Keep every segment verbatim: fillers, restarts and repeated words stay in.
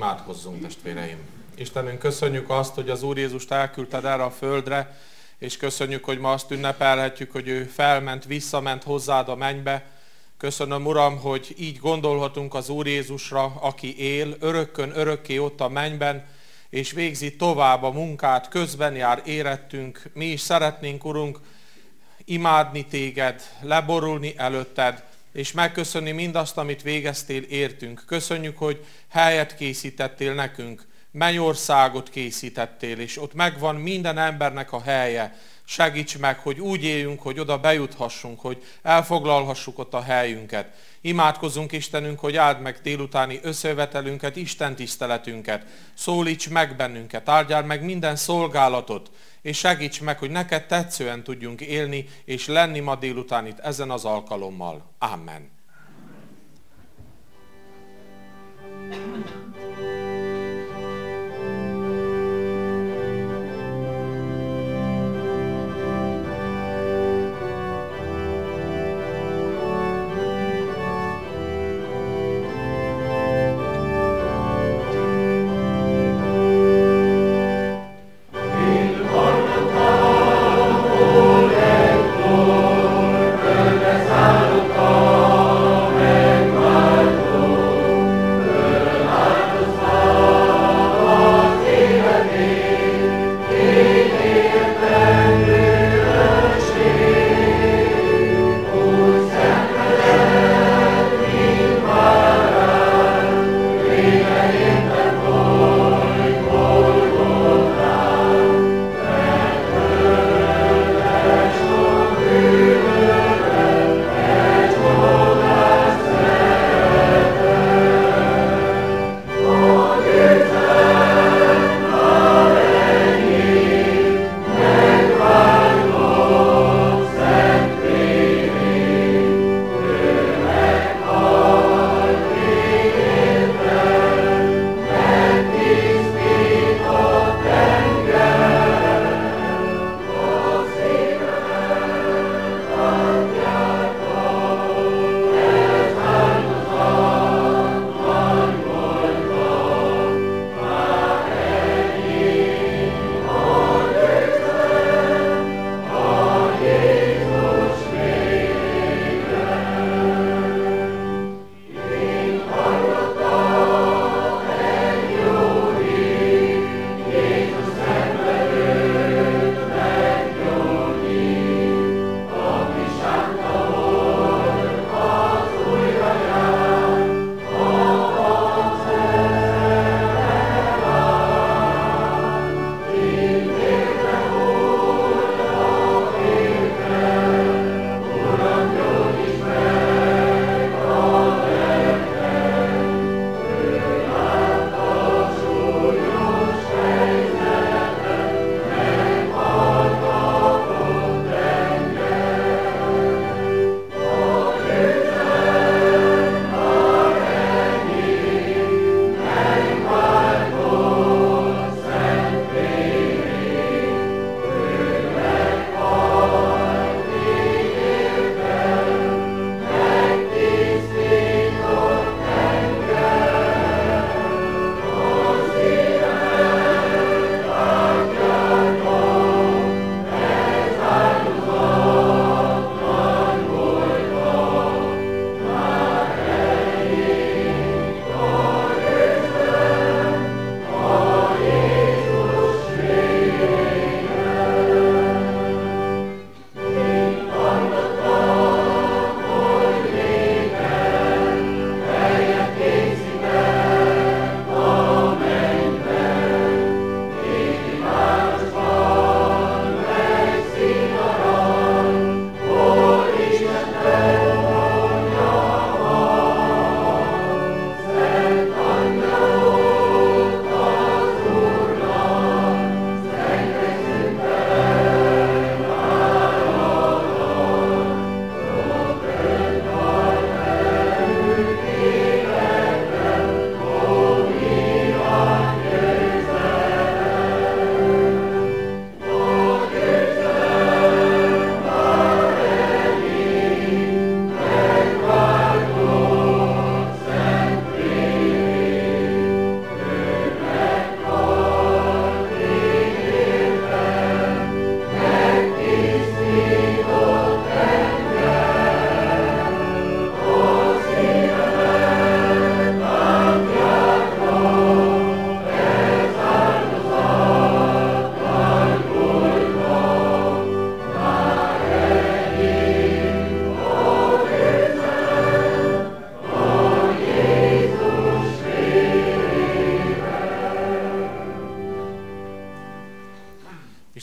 Imádkozzunk, testvéreim! Istenünk, köszönjük azt, hogy az Úr Jézust elküldted erre a földre, és köszönjük, hogy ma azt ünnepelhetjük, hogy ő felment, visszament hozzád a mennybe. Köszönöm, Uram, hogy így gondolhatunk az Úr Jézusra, aki él, örökkön örökké ott a mennyben, és végzi tovább a munkát, közben jár érettünk. Mi is szeretnénk, Urunk, imádni téged, leborulni előtted, és megköszönni mindazt, amit végeztél értünk. Köszönjük, hogy helyet készítettél nekünk, mennyországot készítettél, és ott megvan minden embernek a helye. Segíts meg, hogy úgy éljünk, hogy oda bejuthassunk, hogy elfoglalhassuk ott a helyünket. Imádkozzunk, Istenünk, hogy áld meg délutáni összejövetelünket, Isten tiszteletünket. Szólíts meg bennünket, áldjál meg minden szolgálatot, és segíts meg, hogy neked tetszően tudjunk élni, és lenni ma délután itt ezen az alkalommal. Amen. Oh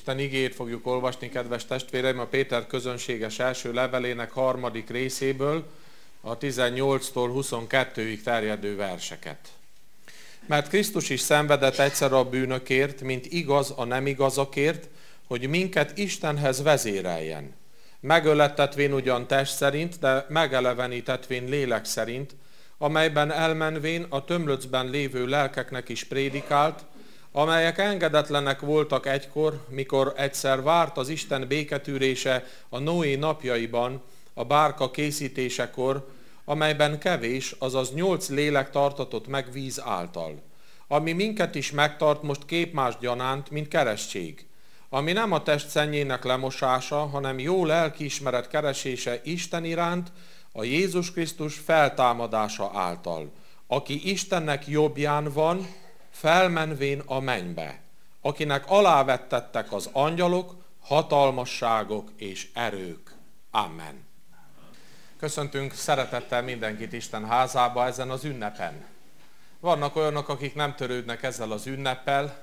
Isten igéjét fogjuk olvasni, kedves testvéreim, a Péter közönséges első levelének harmadik részéből, a tizennyolctól huszonkettőig terjedő verseket. Mert Krisztus is szenvedett egyszer a bűnökért, mint igaz a nem igazakért, hogy minket Istenhez vezéreljen. Megölettetvén ugyan test szerint, de megelevenítetvén lélek szerint, amelyben elmenvén a tömlöcben lévő lelkeknek is prédikált, amelyek engedetlenek voltak egykor, mikor egyszer várt az Isten béketűrése a Noé napjaiban, a bárka készítésekor, amelyben kevés, azaz nyolc lélek tartatott meg víz által, ami minket is megtart most képmás gyanánt, mint keresztség, ami nem a test szennyének lemosása, hanem jó lelkiismeret keresése Isten iránt, a Jézus Krisztus feltámadása által, aki Istennek jobbján van, felmenvén a mennybe, akinek alávettettek az angyalok, hatalmasságok és erők. Amen. Köszöntünk szeretettel mindenkit Isten házába ezen az ünnepen. Vannak olyanok, akik nem törődnek ezzel az ünneppel,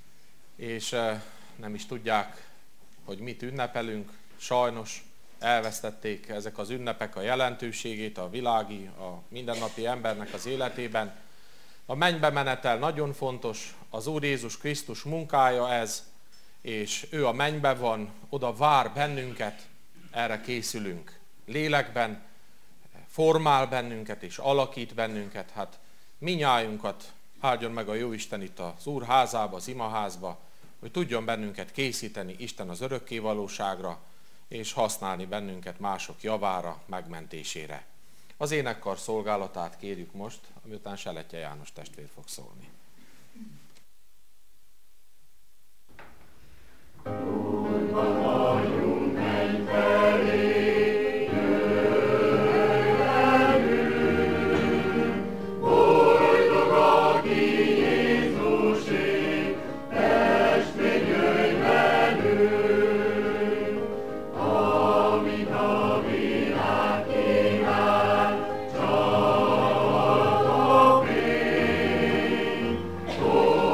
és nem is tudják, hogy mit ünnepelünk. Sajnos elvesztették ezek az ünnepek a jelentőségét a világi, a mindennapi embernek az életében. A mennybe menetel nagyon fontos, az Úr Jézus Krisztus munkája ez, és ő a mennybe van, oda vár bennünket, erre készülünk. Lélekben formál bennünket és alakít bennünket, hát minnyájunkat áldjon meg a Jóisten itt az Úr házába, az imaházba, hogy tudjon bennünket készíteni Isten az örökkévalóságra, és használni bennünket mások javára, megmentésére. Az énekkar szolgálatát kérjük most, amiután Seletje János testvér fog szólni. Oh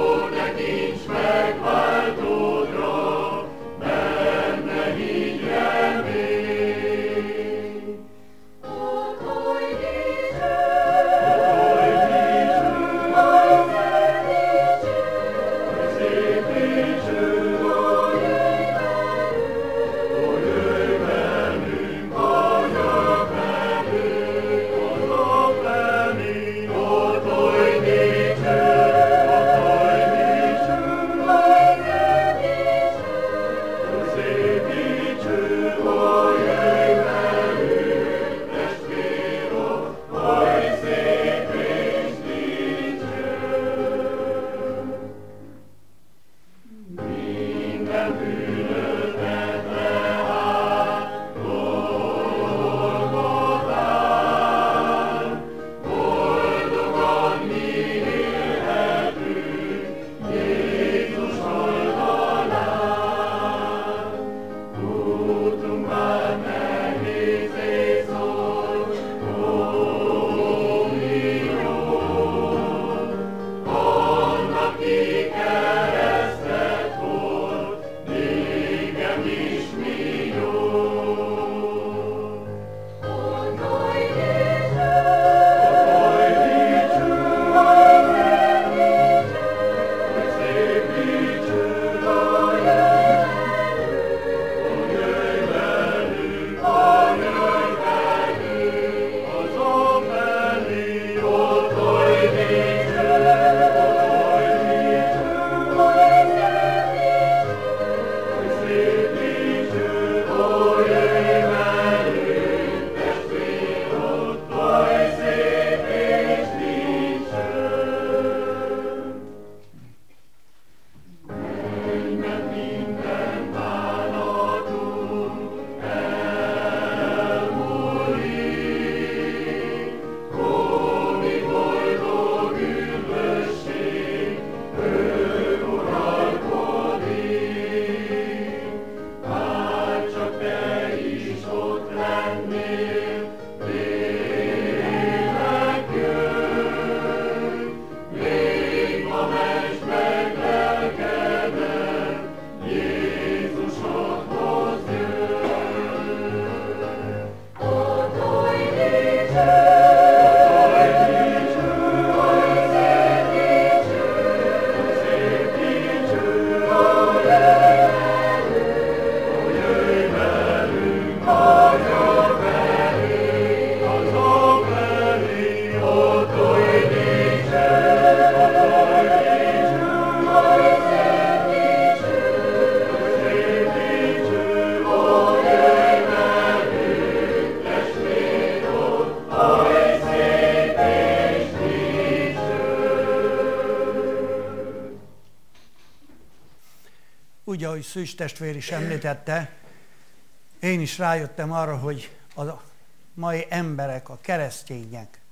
úgy, ahogy Szűcs testvér is említette, én is rájöttem arra, hogy a mai emberek, a keresztények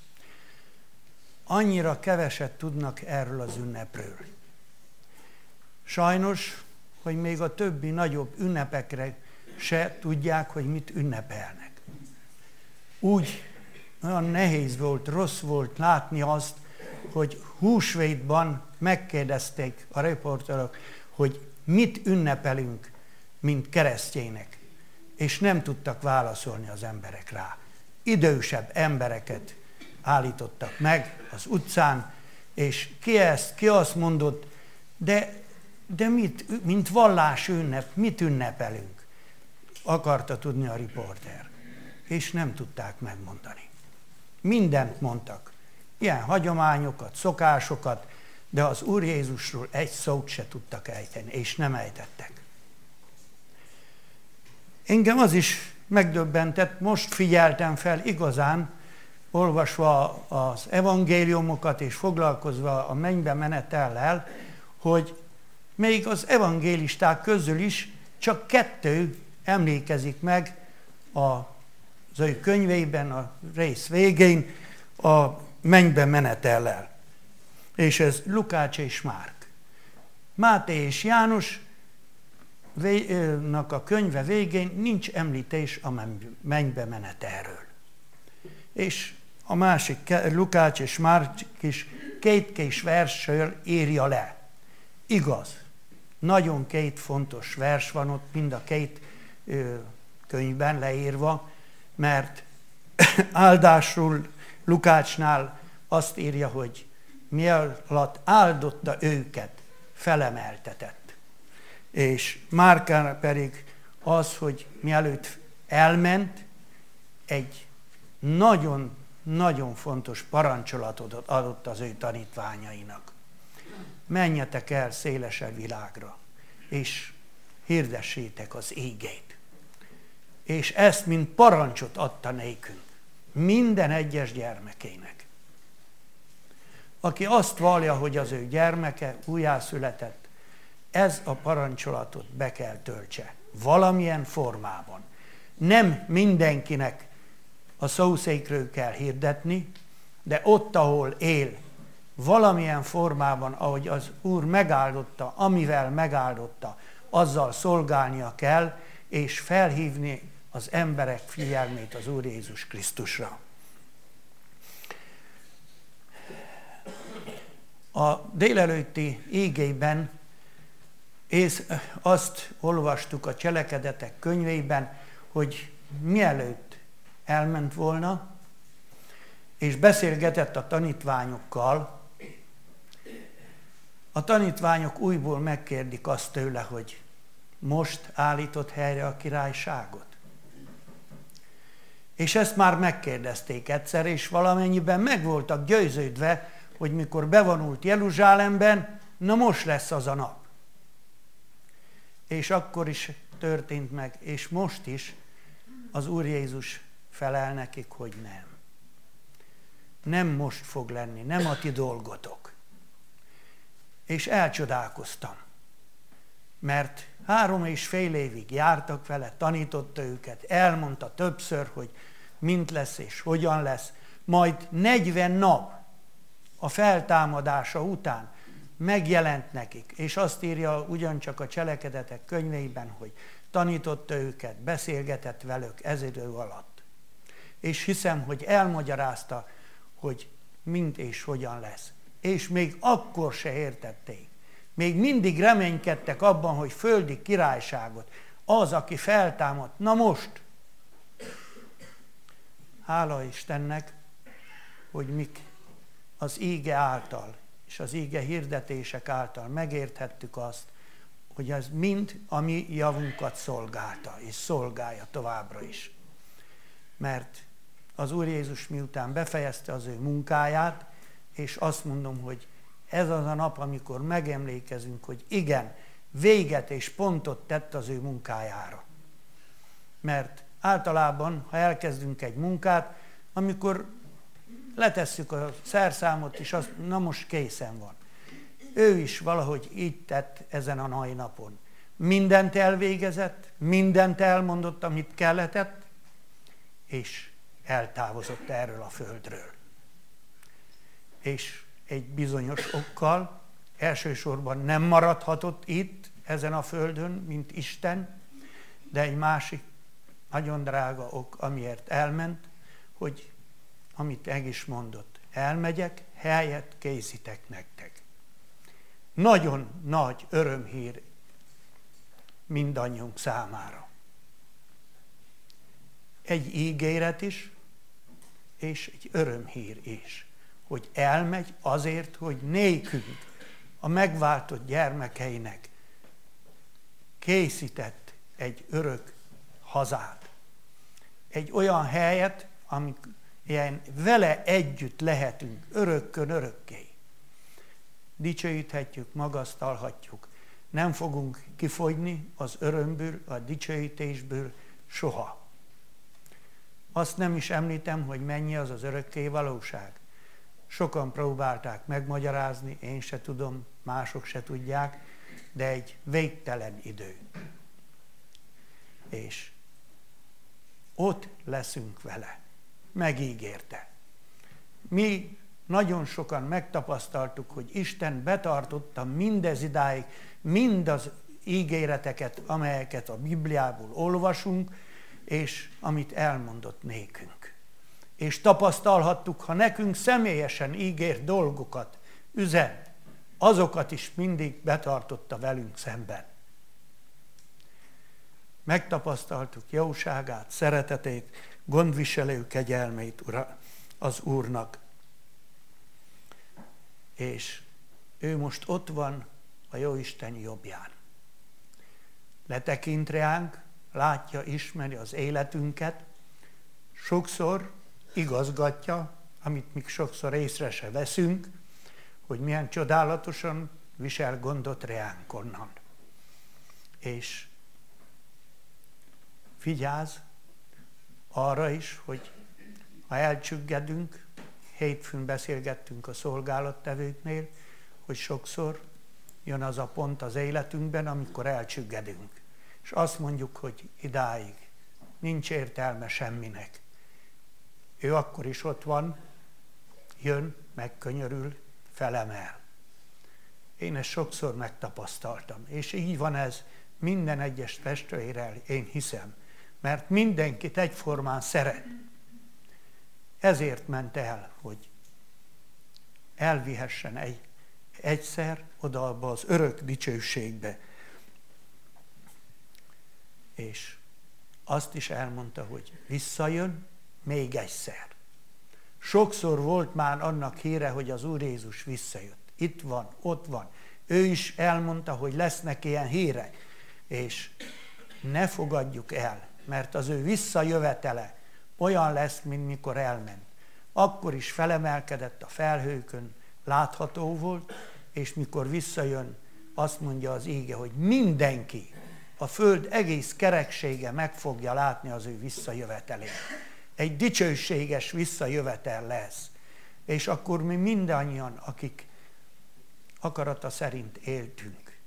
annyira keveset tudnak erről az ünnepről. Sajnos, hogy még a többi nagyobb ünnepekre se tudják, hogy mit ünnepelnek. Úgy olyan nehéz volt, rossz volt látni azt, hogy húsvétban megkérdezték a riporterok, hogy mit ünnepelünk, mint keresztények, és nem tudtak válaszolni az emberek rá. Idősebb embereket állítottak meg az utcán, és ki ezt, ki azt mondott, de, de mit, mint vallás ünnep, mit ünnepelünk? Akarta tudni a riporter, és nem tudták megmondani. Mindent mondtak, ilyen hagyományokat, szokásokat, de az Úr Jézusról egy szót se tudtak ejteni, és nem ejtettek. Engem az is megdöbbentett, most figyeltem fel igazán, olvasva az evangéliumokat és foglalkozva a mennybe menetellel, hogy még az evangélisták közül is csak kettő emlékezik meg az ő könyveiben, a rész végén a mennybe menetellel. És ez Lukács és Márk. Máté és János a könyve végén nincs említés a mennybe menetelről. És a másik, Lukács és Márk is két kis versről írja le. Igaz, nagyon két fontos vers van ott, mind a két ö, könyvben leírva, mert áldásról Lukácsnál azt írja, hogy mi alatt áldotta őket, felemeltetett. És Márkán pedig az, hogy mielőtt elment, egy nagyon-nagyon fontos parancsolatot adott az ő tanítványainak. Menjetek el szélesebb világra, és hirdessétek az igét. És ezt, mint parancsot adta nékünk, minden egyes gyermekének. Aki azt vallja, hogy az ő gyermeke újjászületett, ez a parancsolatot be kell töltse. Valamilyen formában. Nem mindenkinek a szószékről kell hirdetni, de ott, ahol él, valamilyen formában, ahogy az Úr megáldotta, amivel megáldotta, azzal szolgálnia kell, és felhívni az emberek figyelmét az Úr Jézus Krisztusra. A délelőtti igében és azt olvastuk a Cselekedetek könyvében, hogy mielőtt elment volna, és beszélgetett a tanítványokkal, a tanítványok újból megkérdik azt tőle, hogy most állított helyre a királyságot. És ezt már megkérdezték egyszer, és valamennyiben meg voltak győződve, hogy mikor bevonult Jeruzsálemben, na most lesz az a nap. És akkor is történt meg, és most is az Úr Jézus felel nekik, hogy nem. Nem most fog lenni, nem a ti dolgotok. És elcsodálkoztam, mert három és fél évig jártak vele, tanította őket, elmondta többször, hogy mint lesz és hogyan lesz, majd negyven nap a feltámadása után megjelent nekik, és azt írja ugyancsak a Cselekedetek könyveiben, hogy tanította őket, beszélgetett velük ez idő alatt. És hiszem, hogy elmagyarázta, hogy mint és hogyan lesz. És még akkor se értették. Még mindig reménykedtek abban, hogy földi királyságot, az, aki feltámadt, na most. Hála Istennek, hogy mik az íge által, és az íge hirdetések által megérthettük azt, hogy ez mind a mi javunkat szolgálta, és szolgálja továbbra is. Mert az Úr Jézus miután befejezte az ő munkáját, és azt mondom, hogy ez az a nap, amikor megemlékezünk, hogy igen, véget és pontot tett az ő munkájára. Mert általában, ha elkezdünk egy munkát, amikor letesszük a szerszámot, és azt, na most készen van. Ő is valahogy így tett ezen a mai napon. mindent elvégezett, mindent elmondott, amit kelletett, és eltávozott erről a földről. És egy bizonyos okkal elsősorban nem maradhatott itt, ezen a földön, mint Isten, de egy másik nagyon drága ok, amiért elment, hogy amit meg is mondott, elmegyek, helyet készítek nektek. Nagyon nagy örömhír mindannyiunk számára. Egy ígéret is, és egy örömhír is, hogy elmegy azért, hogy nékünk, a megváltott gyermekeinek készített egy örök hazát. Egy olyan helyet, amik ilyen vele együtt lehetünk örökkön örökké. Dicsőíthetjük, magasztalhatjuk. Nem fogunk kifogyni az örömből, a dicsőítésből soha. Azt nem is említem, hogy mennyi az az örökké valóság. Sokan próbálták megmagyarázni, én se tudom, mások se tudják, de egy végtelen idő. És ott leszünk vele. Megígérte. Mi nagyon sokan megtapasztaltuk, hogy Isten betartotta mindez idáig, mind az ígéreteket, amelyeket a Bibliából olvasunk, és amit elmondott nékünk. És tapasztalhattuk, ha nekünk személyesen ígért dolgokat, üzen, azokat is mindig betartotta velünk szemben. Megtapasztaltuk jóságát, szeretetét, gondviselő kegyelmét az Úrnak. És ő most ott van a Jóisten jobbján. Letekint ránk, látja, ismeri az életünket, sokszor igazgatja, amit mi sokszor észre se veszünk, hogy milyen csodálatosan visel gondot ránk onnan. És vigyáz arra is, hogy ha elcsüggedünk, hétfőn beszélgettünk a szolgálattevőknél, hogy sokszor jön az a pont az életünkben, amikor elcsüggedünk. És azt mondjuk, hogy idáig nincs értelme semminek. Ő akkor is ott van, jön, megkönyörül, felemel. Én ezt sokszor megtapasztaltam, és így van ez minden egyes testvérrel, én hiszem, mert mindenkit egyformán szeret. Ezért ment el, hogy elvihessen egy, egyszer oda abba az örök dicsőségbe. És azt is elmondta, hogy visszajön még egyszer. Sokszor volt már annak híre, hogy az Úr Jézus visszajött. Itt van, ott van. Ő is elmondta, hogy lesznek ilyen hírek. És ne fogadjuk el, mert az ő visszajövetele olyan lesz, mint mikor elment. Akkor is felemelkedett a felhőkön, látható volt, és mikor visszajön, azt mondja az íge, hogy mindenki, a föld egész kereksége meg fogja látni az ő visszajövetelét. Egy dicsőséges visszajövetel lesz. És akkor mi mindannyian, akik akarata szerint éltünk,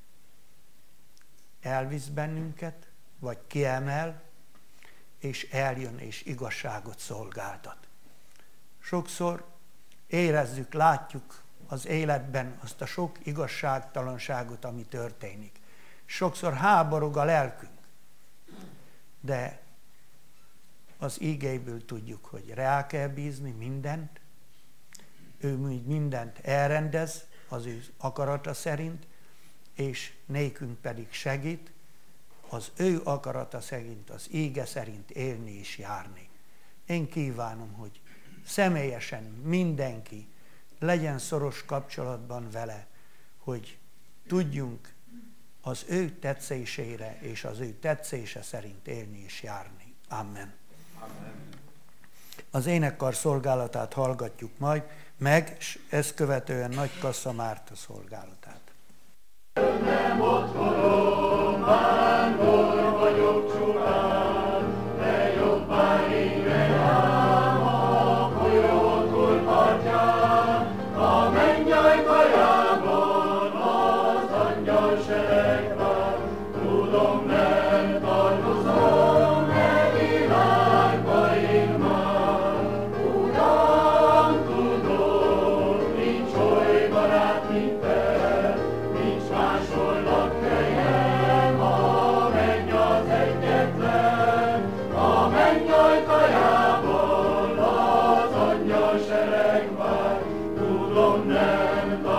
elvisz bennünket, vagy kiemel, és eljön, és igazságot szolgáltat. Sokszor érezzük, látjuk az életben azt a sok igazságtalanságot, ami történik. Sokszor háborog a lelkünk, de az ígéből tudjuk, hogy rá kell bízni mindent, ő mindent elrendez az ő akarata szerint, és nékünk pedig segít, az ő akarata szerint, az íge szerint élni és járni. Én kívánom, hogy személyesen mindenki legyen szoros kapcsolatban vele, hogy tudjunk az ő tetszésére és az ő tetszése szerint élni és járni. Amen. Amen. Az énekkar szolgálatát hallgatjuk majd meg, és ezt követően Nagy Kassa Márta szolgálatát. Nem otthonom, vándor vagyok csupán, de jobbá égre ám a folyó túlpartján, a mennyajtajában az angyal sereg vár,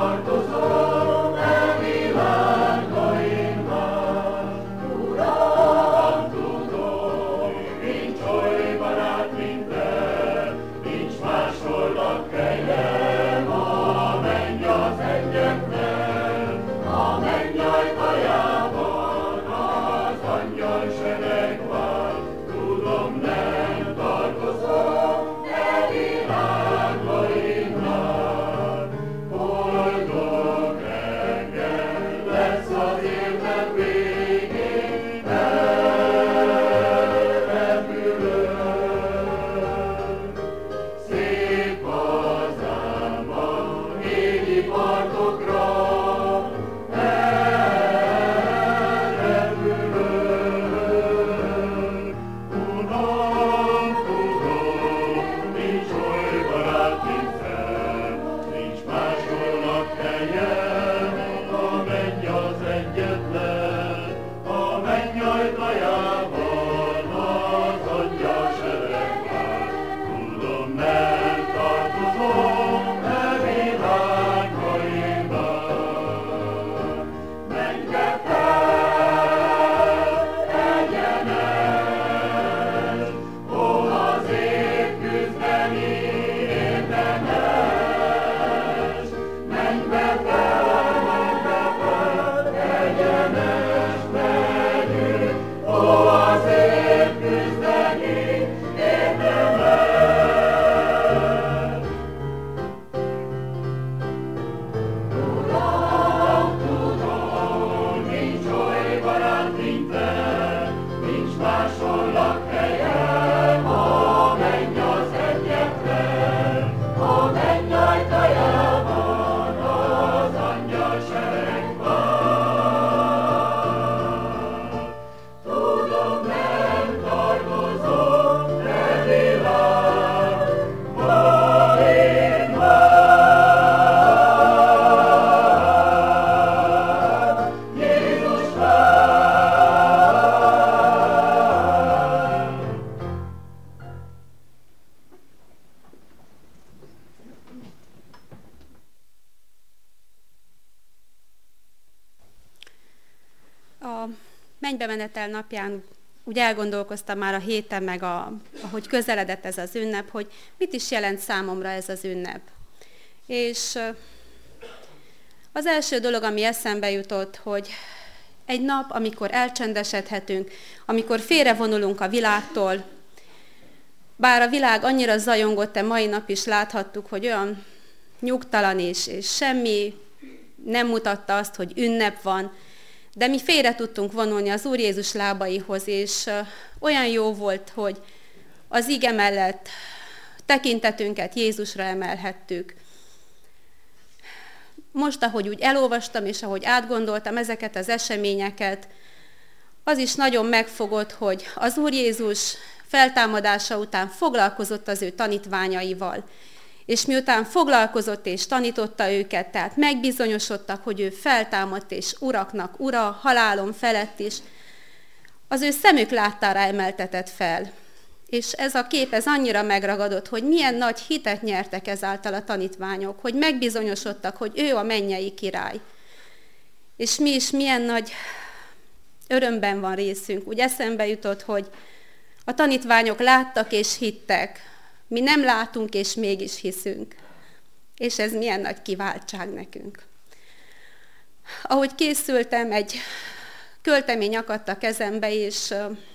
tartozom e világainkban. Uram, tudom, nincs oly barát, mint te, nincs másolnak helyem, a menny az egyetlen, a menny ajtajában az angyal sereg van. Tudom, nem tartozom e világainkban. Boldog reggel lesz az életem végén, elrepülök. Szép hazámban, égi partokra, elrepülök. Uram, tudom, nincs oly barát, mint te, nincs másolnak helyem, a menny az egyetlen, a menny ajtajában az angyal sereg vár. Tudom, nem tartozom e világainkban. Mennybe fel, egyenes, ó, azért küzdeni érdemes. Mennybe fel, mennybe fel, egyenes megyünk, ó, azért küzdeni érdemes. Uram, tudom, nincs oly barát, mint te, nincs másolnak helyem, a menny az egyetlen, a menny ajtajában az angyal sereg van. Tudom, nem tartozom e világainkban. Jézus vár. A mennybe menetel napján úgy elgondolkoztam már a héten, meg a, ahogy közeledett ez az ünnep, hogy mit is jelent számomra ez az ünnep. És ö, az első dolog, ami eszembe jutott, hogy egy nap, amikor elcsendesedhetünk, amikor félrevonulunk a világtól, bár a világ annyira zajongott, e mai nap is láthattuk, hogy olyan nyugtalan és, és semmi nem mutatta azt, hogy ünnep van, de mi félre tudtunk vonulni az Úr Jézus lábaihoz, és ö, olyan jó volt, hogy az ige mellett tekintetünket Jézusra emelhettük. Most, ahogy úgy elolvastam, és ahogy átgondoltam ezeket az eseményeket, az is nagyon megfogott, hogy az Úr Jézus feltámadása után foglalkozott az ő tanítványaival. És miután foglalkozott és tanította őket, tehát megbizonyosodtak, hogy ő feltámadt és uraknak ura, halálon felett is, az ő szemük láttára emeltetett fel. És ez a kép ez annyira megragadott, hogy milyen nagy hitet nyertek ezáltal a tanítványok, hogy megbizonyosodtak, hogy ő a mennyei király. És mi is milyen nagy örömben van részünk. Úgy eszembe jutott, hogy a tanítványok láttak és hittek, mi nem látunk és mégis hiszünk. És ez milyen nagy kiváltság nekünk. Ahogy készültem, egy költemény akadt a kezembe, és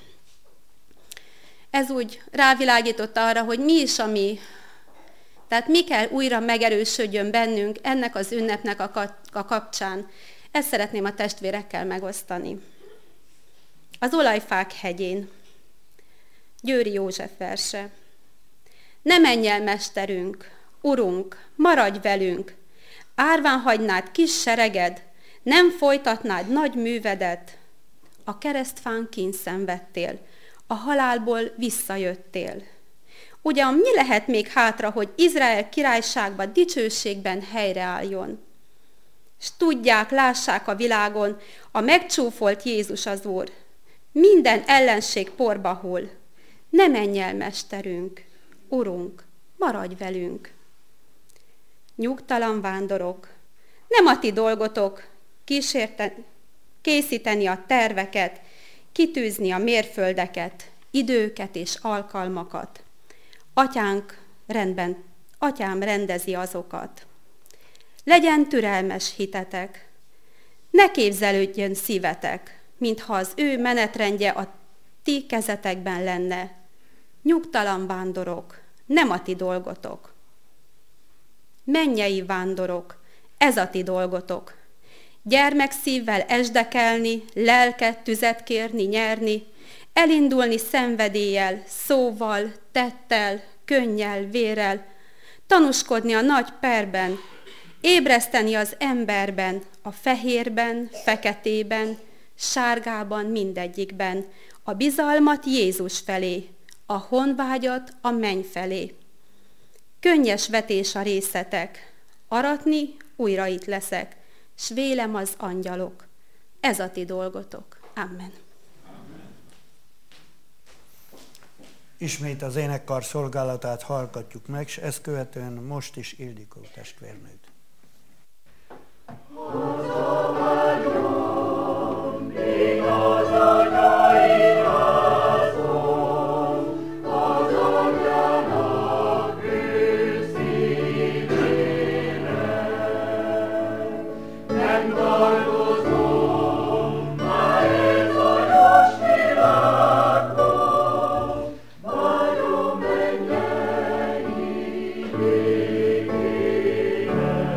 ez úgy rávilágított arra, hogy mi is a mi, tehát mi kell újra megerősödjön bennünk ennek az ünnepnek a kapcsán. Ezt szeretném a testvérekkel megosztani. Az Olajfák hegyén, Győri József verse. Ne menj el, mesterünk, urunk, maradj velünk, árván hagynád kis sereged, nem folytatnád nagy művedet. A keresztfán kínszenvedtél, a halálból visszajöttél. Ugyan mi lehet még hátra, hogy Izrael királyságban, dicsőségben helyreálljon? S tudják, lássák a világon, a megcsúfolt Jézus az Úr. Minden ellenség porba hull. Ne menj el, mesterünk, urunk, maradj velünk. Nyugtalan vándorok, Nem a ti dolgotok kísérteni, készíteni a terveket, kitűzni a mérföldeket, időket és alkalmakat. Atyánk rendben, atyám rendezi azokat. Legyen türelmes hitetek, ne képzelődjön szívetek, mintha az ő menetrendje a ti kezetekben lenne. Nyugtalan vándorok, nem a ti dolgotok. Mennyei vándorok, ez a ti dolgotok. Gyermekszívvel esdekelni, lelket, tüzet kérni, nyerni, elindulni szenvedéllyel, szóval, tettel, könnyel, vérrel, tanúskodni a nagy perben, ébreszteni az emberben, a fehérben, feketében, sárgában, mindegyikben, a bizalmat Jézus felé, a honvágyat a menny felé. Könnyes vetés a részetek, aratni újra itt leszek, s vélem az angyalok. Ez a ti dolgotok. Amen. Ismét az énekkar szolgálatát hallgatjuk meg, és ezt követően most is Ildikó testvérnőt. Amen.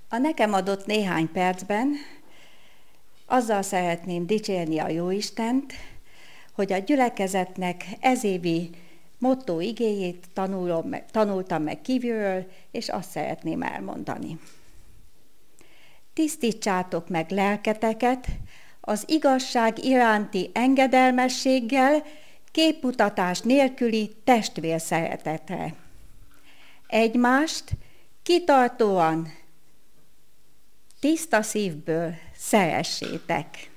A nekem adott néhány percben azzal szeretném dicsérni a Jóistent, hogy a gyülekezetnek ezévi motto igéjét tanulom, tanultam meg kívülről, és azt szeretném elmondani. Tisztítsátok meg lelketeket az igazság iránti engedelmességgel, képmutatás nélküli testvérszeretetre. Egymást kitartóan, tiszta szívből szeressétek.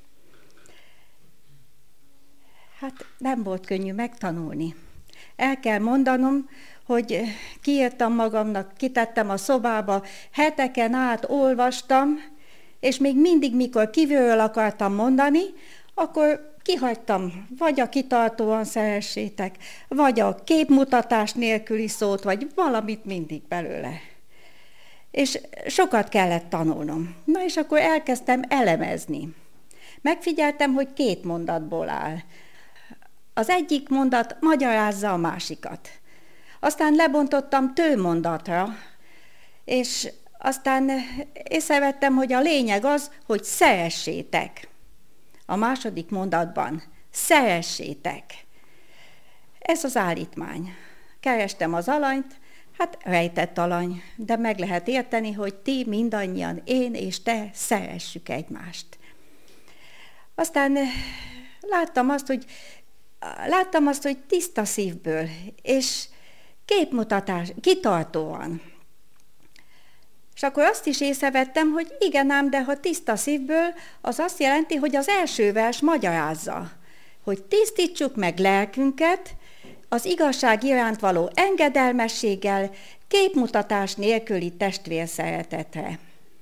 Hát nem volt könnyű megtanulni. El kell mondanom, hogy kiírtam magamnak, kitettem a szobába, heteken át olvastam, és még mindig, mikor kívülről akartam mondani, akkor kihagytam vagy a kitartóan szeressétek, vagy a képmutatás nélküli szót, vagy valamit mindig belőle. És sokat kellett tanulnom. Na és akkor elkezdtem elemezni. Megfigyeltem, hogy két mondatból áll. Az egyik mondat magyarázza a másikat. Aztán lebontottam tőmondatra, és aztán észrevettem, hogy a lényeg az, hogy szeressétek. A második mondatban szeressétek. Ez az állítmány. Kerestem az alanyt, hát rejtett alany, de meg lehet érteni, hogy ti mindannyian, én és te szeressük egymást. Aztán láttam azt, hogy, láttam azt, hogy tiszta szívből, és képmutatás, kitartóan. És akkor azt is észrevettem, hogy igen ám, de ha tiszta szívből, az azt jelenti, hogy az első vers magyarázza, hogy tisztítsuk meg lelkünket az igazság iránt való engedelmességgel, képmutatás nélküli testvérszeretetre.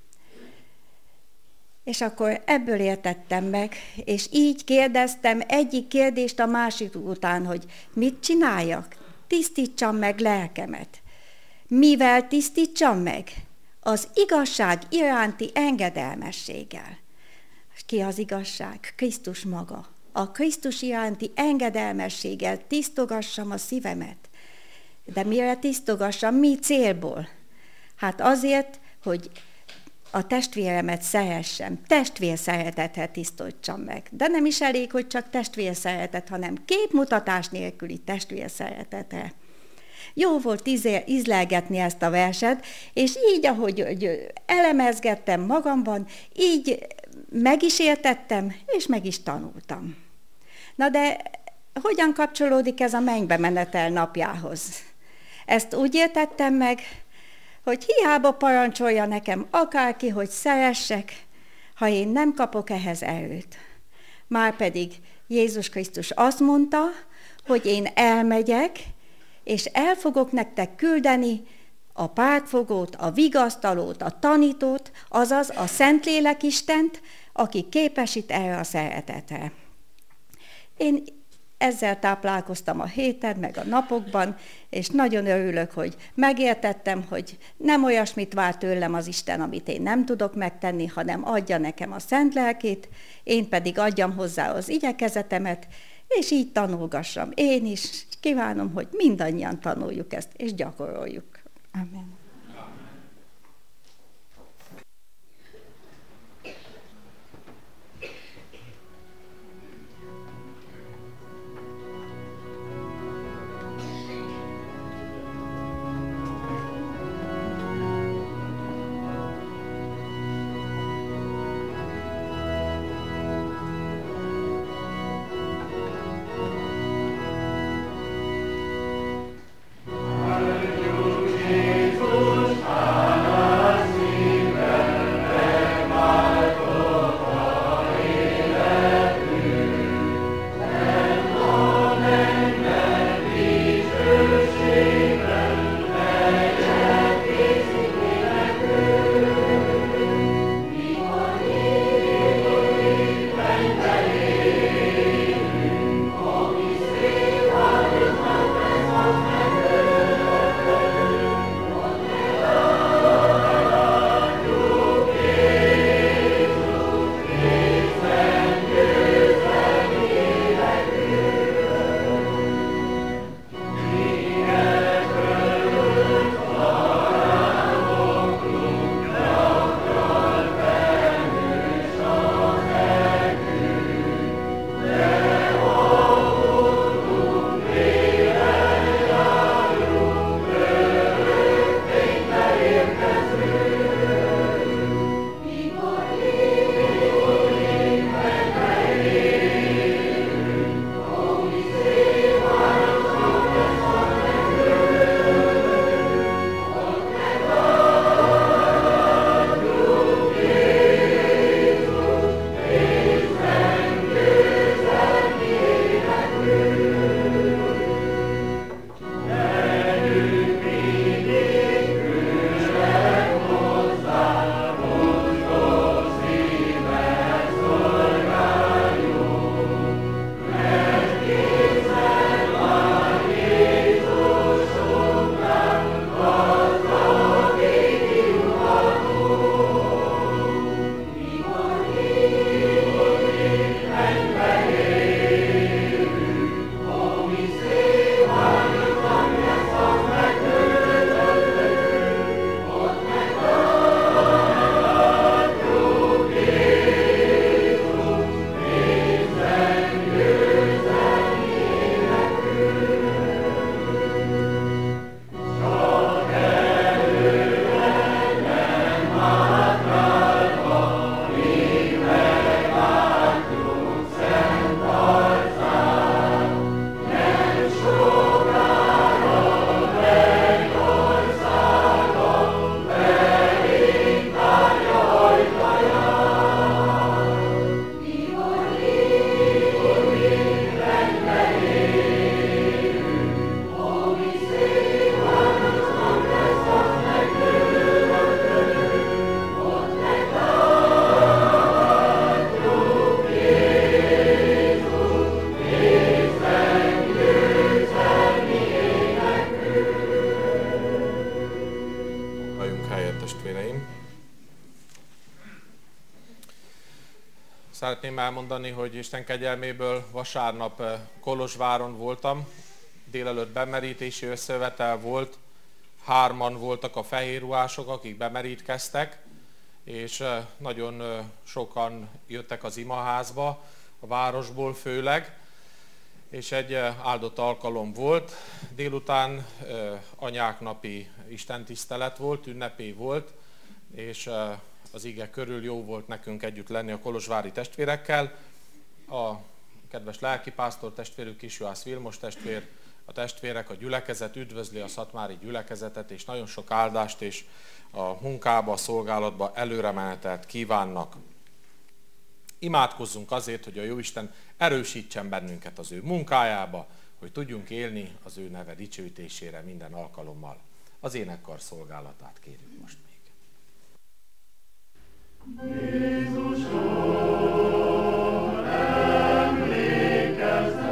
És akkor ebből értettem meg, és így kérdeztem egyik kérdést a másik után, hogy mit csináljak? Tisztítsam meg lelkemet. Mivel tisztítsam meg? Az igazság iránti engedelmességgel. Ki az igazság? Krisztus maga. A Krisztus iránti engedelmességgel tisztogassam a szívemet. De mire tisztogassam? Mi célból? Hát azért, hogy a testvéremet szeressem, testvérszeretetet tisztítsam meg. De nem is elég, hogy csak testvérszeretet, hanem képmutatás nélküli testvérszeretetre. Jó volt ízlelgetni ezt a verset, és így, ahogy hogy elemezgettem magamban, így meg is értettem, és meg is tanultam. Na de hogyan kapcsolódik ez a mennybe menetel napjához? Ezt úgy értettem meg, hogy hiába parancsolja nekem akárki, hogy szeressek, ha én nem kapok ehhez erőt. Márpedig Jézus Krisztus azt mondta, hogy én elmegyek, és el fogok nektek küldeni a pártfogót, a vigasztalót, a tanítót, azaz a Szentlélek Istent, aki képesít erre a szeretetre. Én ezzel táplálkoztam a héten, meg a napokban, és nagyon örülök, hogy megértettem, hogy nem olyasmit vár tőlem az Isten, amit én nem tudok megtenni, hanem adja nekem a szent lelkét, én pedig adjam hozzá az igyekezetemet, és így tanulgassam én is. Kívánom, hogy mindannyian tanuljuk ezt, és gyakoroljuk. Amen. Jézus szeretném elmondani, hogy Isten kegyelméből vasárnap Kolozsváron voltam, délelőtt bemerítési összevetel volt, hárman voltak a fehérruhások, akik bemerítkeztek, és nagyon sokan jöttek az imaházba, a városból főleg, és egy áldott alkalom volt. Délután anyák napi istentisztelet volt, ünnepé volt, és az ige körül jó volt nekünk együtt lenni a kolozsvári testvérekkel. A kedves lelkipásztor testvérük, Kisjuhász Vilmos testvér, a testvérek, a gyülekezet üdvözli a szatmári gyülekezetet, és nagyon sok áldást és a munkába, a szolgálatba előremenetelt kívánnak. Imádkozzunk azért, hogy a Jóisten erősítsen bennünket az ő munkájába, hogy tudjunk élni az ő neve dicsőítésére minden alkalommal. Az énekkar szolgálatát kérjük most még. Jézusom, emlékezz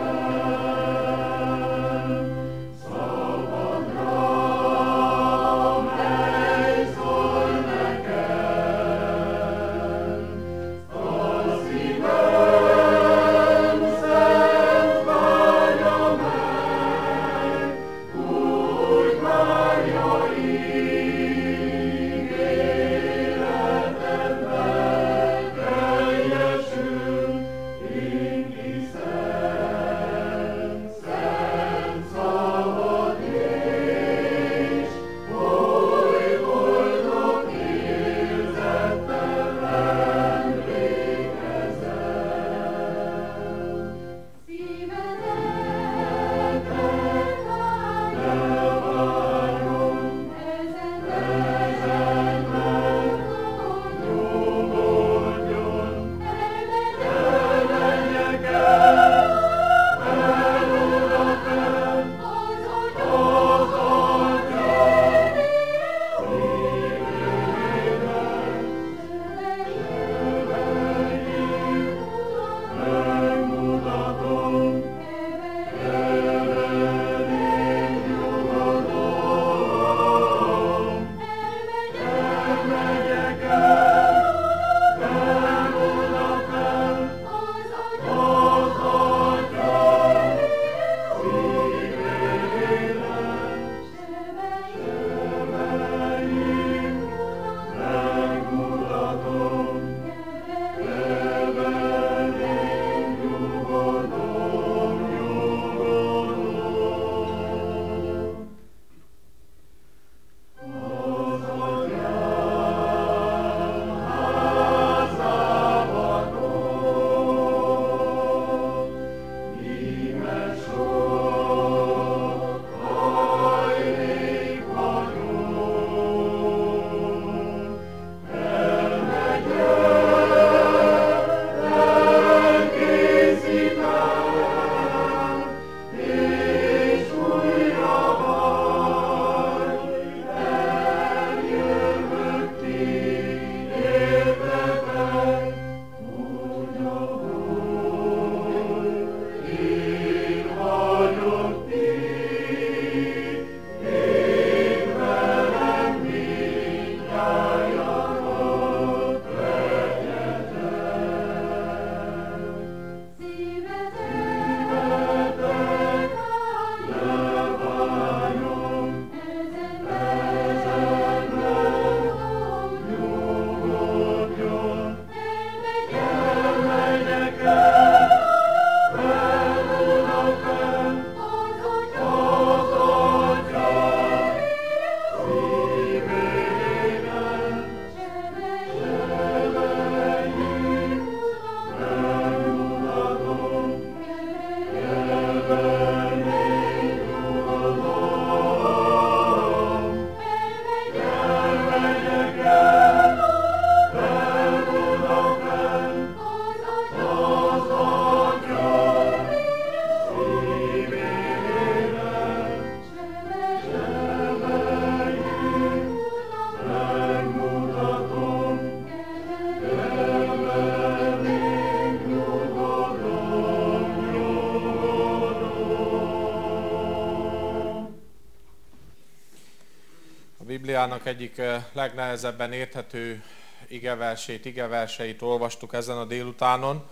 Bibliának egyik legnehezebben érthető igeversét, igeverseit olvastuk ezen a délutánon.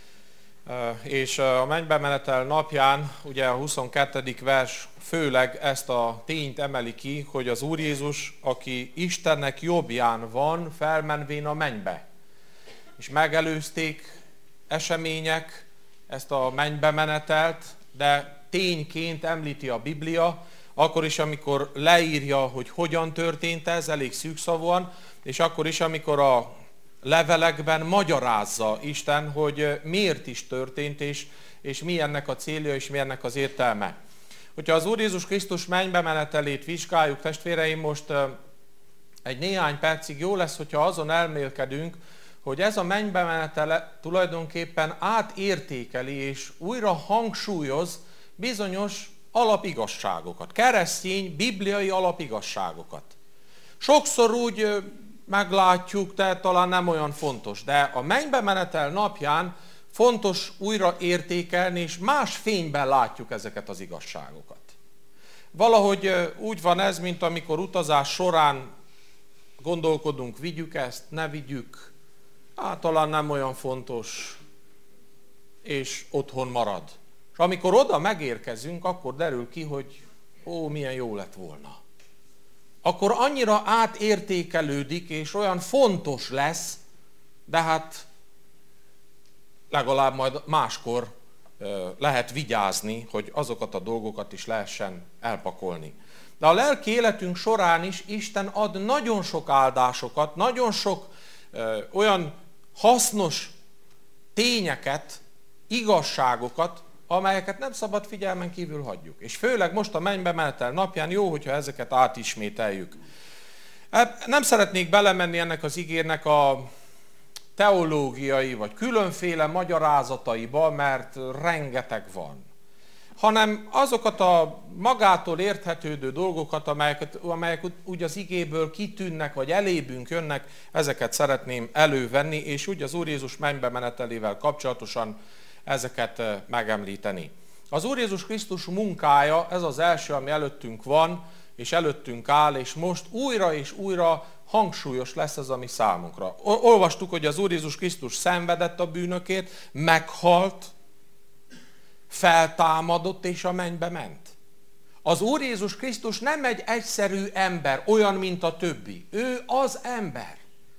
És a mennybe menetel napján, ugye a huszonkettedik vers főleg ezt a tényt emeli ki, hogy az Úr Jézus, aki Istennek jobbján van, felmenvén a mennybe. És megelőzték események ezt a mennybe menetelt, de tényként említi a Biblia, akkor is, amikor leírja, hogy hogyan történt ez, elég szűkszavúan, és akkor is, amikor a levelekben magyarázza Isten, hogy miért is történt, és, és mi ennek a célja, és mi ennek az értelme. Hogyha az Úr Jézus Krisztus mennybe menetelét vizsgáljuk, testvéreim, most egy néhány percig jó lesz, hogyha azon elmélkedünk, hogy ez a mennybe menetele tulajdonképpen átértékeli, és újra hangsúlyoz bizonyos alapigasságokat, keresztény, bibliai alapigasságokat. Sokszor úgy meglátjuk, de talán nem olyan fontos, de a mennybe menetel napján fontos újra értékelni, és más fényben látjuk ezeket az igazságokat. Valahogy úgy van ez, mint amikor utazás során gondolkodunk, vigyük ezt, ne vigyük, hát talán nem olyan fontos, és otthon marad. És amikor oda megérkezünk, akkor derül ki, hogy ó, milyen jó lett volna. Akkor annyira átértékelődik, és olyan fontos lesz, de hát legalább majd máskor lehet vigyázni, hogy azokat a dolgokat is lehessen elpakolni. De a lelki életünk során is Isten ad nagyon sok áldásokat, nagyon sok ö, olyan hasznos tényeket, igazságokat, amelyeket nem szabad figyelmen kívül hagyjuk. És főleg most a mennybe menetel napján jó, hogyha ezeket átismételjük. Nem szeretnék belemenni ennek az igének a teológiai vagy különféle magyarázataiba, mert rengeteg van. Hanem azokat a magától érthetődő dolgokat, amelyeket, amelyek úgy az igéből kitűnnek, vagy elébünk jönnek, ezeket szeretném elővenni, és úgy az Úr Jézus mennybe menetelével kapcsolatosan ezeket megemlíteni. Az Úr Jézus Krisztus munkája, ez az első, ami előttünk van, és előttünk áll, és most újra és újra hangsúlyos lesz ez a mi számunkra. Olvastuk, hogy az Úr Jézus Krisztus szenvedett a bűnökért, meghalt, feltámadott és a mennybe ment. Az Úr Jézus Krisztus nem egy egyszerű ember, olyan, mint a többi. Ő az ember.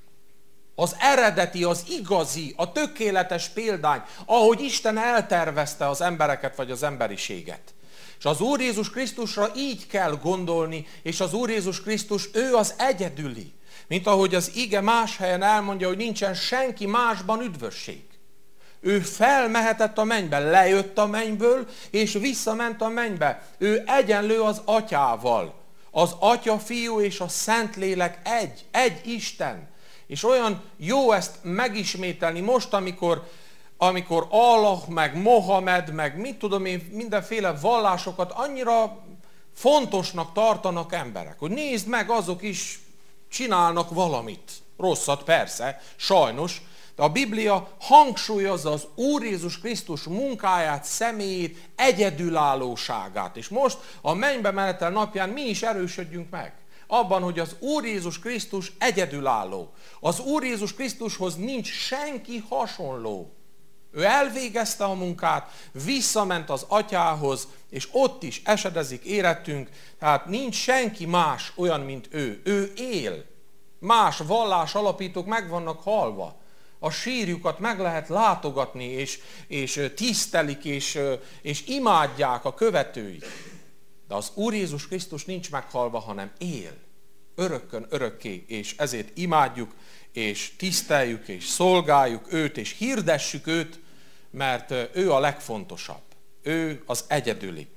Az eredeti, az igazi, a tökéletes példány, ahogy Isten eltervezte az embereket vagy az emberiséget. És az Úr Jézus Krisztusra így kell gondolni, és az Úr Jézus Krisztus, ő az egyedüli. Mint ahogy az ige más helyen elmondja, hogy nincsen senki másban üdvösség. Ő felmehetett a mennybe, lejött a mennyből, és visszament a mennybe. Ő egyenlő az atyával. Az atya, fiú és a Szentlélek egy, egy Isten. És olyan jó ezt megismételni most, amikor, amikor Allah, meg Mohamed, meg mit tudom én, mindenféle vallásokat annyira fontosnak tartanak emberek. Hogy nézd meg, azok is csinálnak valamit. Rosszat persze, sajnos, de a Biblia hangsúlyozza az Úr Jézus Krisztus munkáját, személyét, egyedülállóságát. És most a mennybe menetel napján mi is erősödjünk meg abban, hogy az Úr Jézus Krisztus egyedülálló. Az Úr Jézus Krisztushoz nincs senki hasonló. Ő elvégezte a munkát, visszament az atyához, és ott is esedezik érettünk, tehát nincs senki más olyan, mint ő. Ő él. Más vallás alapítók meg vannak halva. A sírjukat meg lehet látogatni, és, és tisztelik, és, és imádják a követőik. De az Úr Jézus Krisztus nincs meghalva, hanem él. Örökkön, örökké, és ezért imádjuk, és tiszteljük, és szolgáljuk őt, és hirdessük őt, mert ő a legfontosabb. Ő az egyedüli.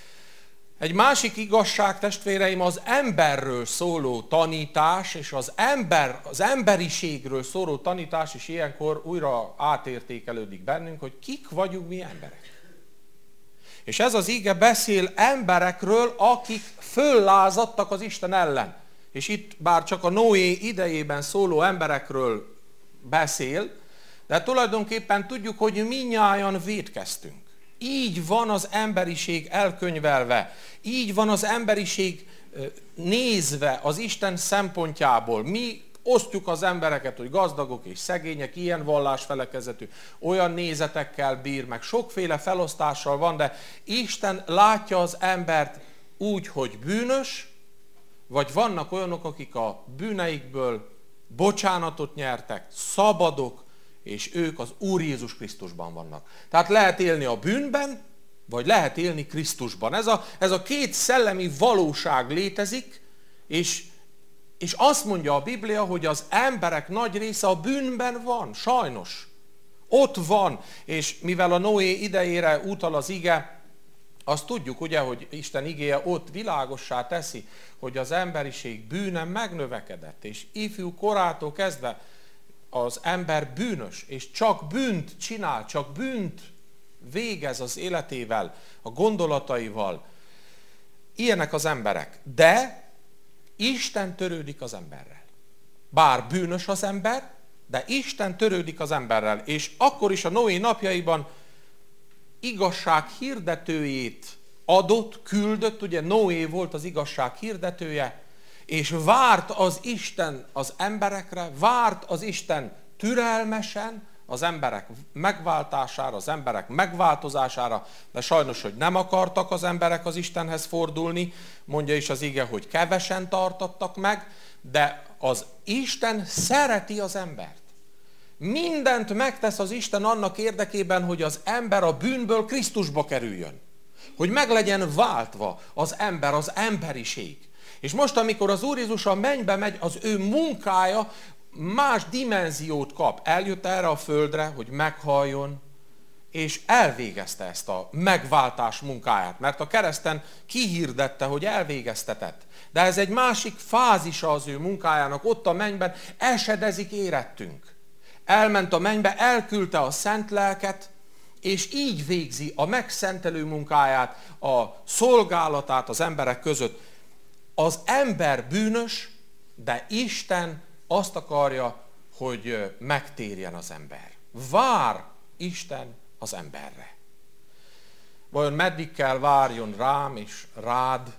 Egy másik igazság, testvéreim, az emberről szóló tanítás, és az, ember, az emberiségről szóló tanítás is ilyenkor újra átértékelődik bennünk, hogy kik vagyunk mi emberek. És ez az ige beszél emberekről, akik föllázadtak az Isten ellen. És itt bár csak a Noé idejében szóló emberekről beszél, de tulajdonképpen tudjuk, hogy mindnyájan vétkeztünk. Így van az emberiség elkönyvelve, így van az emberiség nézve az Isten szempontjából. Mi Osztjuk az embereket, hogy gazdagok és szegények, ilyen vallásfelekezetű, olyan nézetekkel bír, meg sokféle felosztással van, de Isten látja az embert úgy, hogy bűnös, vagy vannak olyanok, akik a bűneikből bocsánatot nyertek, szabadok, és ők az Úr Jézus Krisztusban vannak. Tehát lehet élni a bűnben, vagy lehet élni Krisztusban. Ez a, ez a két szellemi valóság létezik, és, és azt mondja a Biblia, hogy az emberek nagy része a bűnben van, sajnos. Ott van, és mivel a Noé idejére utal az ige, azt tudjuk ugye, hogy Isten igéje ott világossá teszi, hogy az emberiség bűne megnövekedett, és ifjú korától kezdve az ember bűnös, és csak bűnt csinál, csak bűnt végez az életével, a gondolataival. Ilyenek az emberek. De Isten törődik az emberrel. Bár bűnös az ember, de Isten törődik az emberrel. És akkor is a Noé napjaiban igazság hirdetőjét adott, küldött, ugye Noé volt az igazság hirdetője, és várt az Isten az emberekre, várt az Isten türelmesen az emberek megváltására, az emberek megváltozására, de sajnos, hogy nem akartak az emberek az Istenhez fordulni, mondja is az ige, hogy kevesen tartottak meg, de az Isten szereti az embert. Mindent megtesz az Isten annak érdekében, hogy az ember a bűnből Krisztusba kerüljön. Hogy meg legyen váltva az ember, az emberiség. És most, amikor az Úr Jézus a mennybe megy, az ő munkája más dimenziót kap. Eljött erre a földre, hogy meghalljon, és elvégezte ezt a megváltás munkáját. Mert a kereszten kihirdette, hogy elvégeztetett. De ez egy másik fázisa az ő munkájának. Ott a mennyben esedezik érettünk. Elment a mennybe, elküldte a szent lelket, és így végzi a megszentelő munkáját, a szolgálatát az emberek között. Az ember bűnös, de Isten azt akarja, hogy megtérjen az ember. Vár Isten az emberre. Vajon meddig kell várjon rám és rád?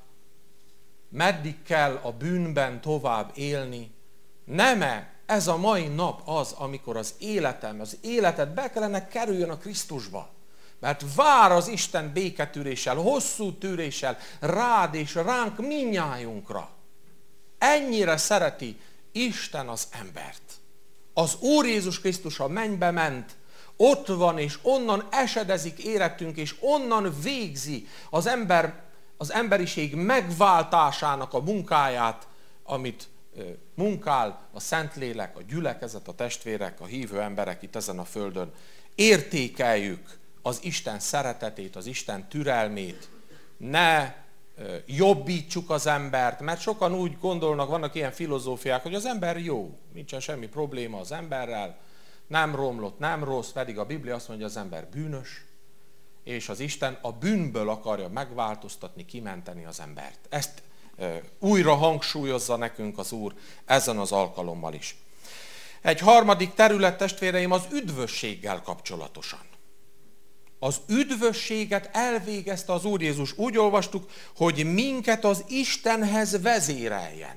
Meddig kell a bűnben tovább élni? Nem-e ez a mai nap az, amikor az életem, az életed be kellene kerüljön a Krisztusba? Mert vár az Isten béketűréssel, hosszú tűréssel rád és ránk mindnyájunkra. Ennyire szereti Isten az embert. Az Úr Jézus Krisztus a mennybe ment, ott van, és onnan esedezik érettünk, és onnan végzi az, ember, az emberiség megváltásának a munkáját, amit munkál a Szentlélek, a gyülekezet, a testvérek, a hívő emberek itt ezen a földön. Értékeljük az Isten szeretetét, az Isten türelmét, ne jobbítsuk az embert, mert sokan úgy gondolnak, vannak ilyen filozófiák, hogy az ember jó, nincsen semmi probléma az emberrel, nem romlott, nem rossz, pedig a Biblia azt mondja, hogy az ember bűnös, és az Isten a bűnből akarja megváltoztatni, kimenteni az embert. Ezt e, újra hangsúlyozza nekünk az Úr ezen az alkalommal is. Egy harmadik terület, testvéreim, az üdvösséggel kapcsolatosan. Az üdvösséget elvégezte az Úr Jézus. Úgy olvastuk, hogy minket az Istenhez vezéreljen.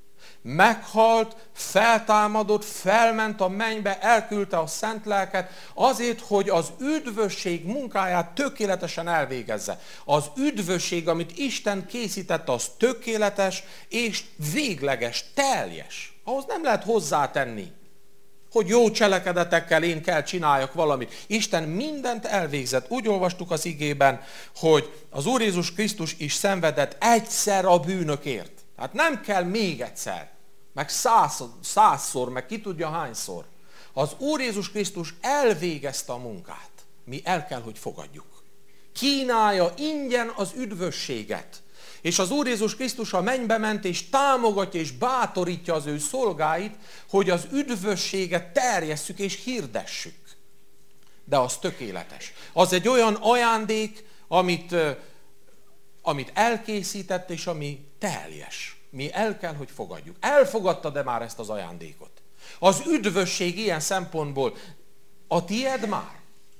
Meghalt, feltámadott, felment a mennybe, elküldte a szent lelket azért, hogy az üdvösség munkáját tökéletesen elvégezze. Az üdvösség, amit Isten készített, az tökéletes és végleges, teljes. Ahhoz nem lehet hozzátenni, hogy jó cselekedetekkel én kell csináljak valamit. Isten mindent elvégzett. Úgy olvastuk az igében, hogy az Úr Jézus Krisztus is szenvedett egyszer a bűnökért. Hát nem kell még egyszer, meg százszor, százszor, meg ki tudja hányszor. Az Úr Jézus Krisztus elvégezte a munkát. Mi el kell, hogy fogadjuk. Kínálja ingyen az üdvösséget. És az Úr Jézus Krisztus a mennybe ment, és támogatja és bátorítja az ő szolgáit, hogy az üdvösséget terjesszük és hirdessük. De az tökéletes. Az egy olyan ajándék, amit, amit elkészített, és ami teljes. Mi el kell, hogy fogadjuk. Elfogadtad-e már ezt az ajándékot? Az üdvösség ilyen szempontból a tied már?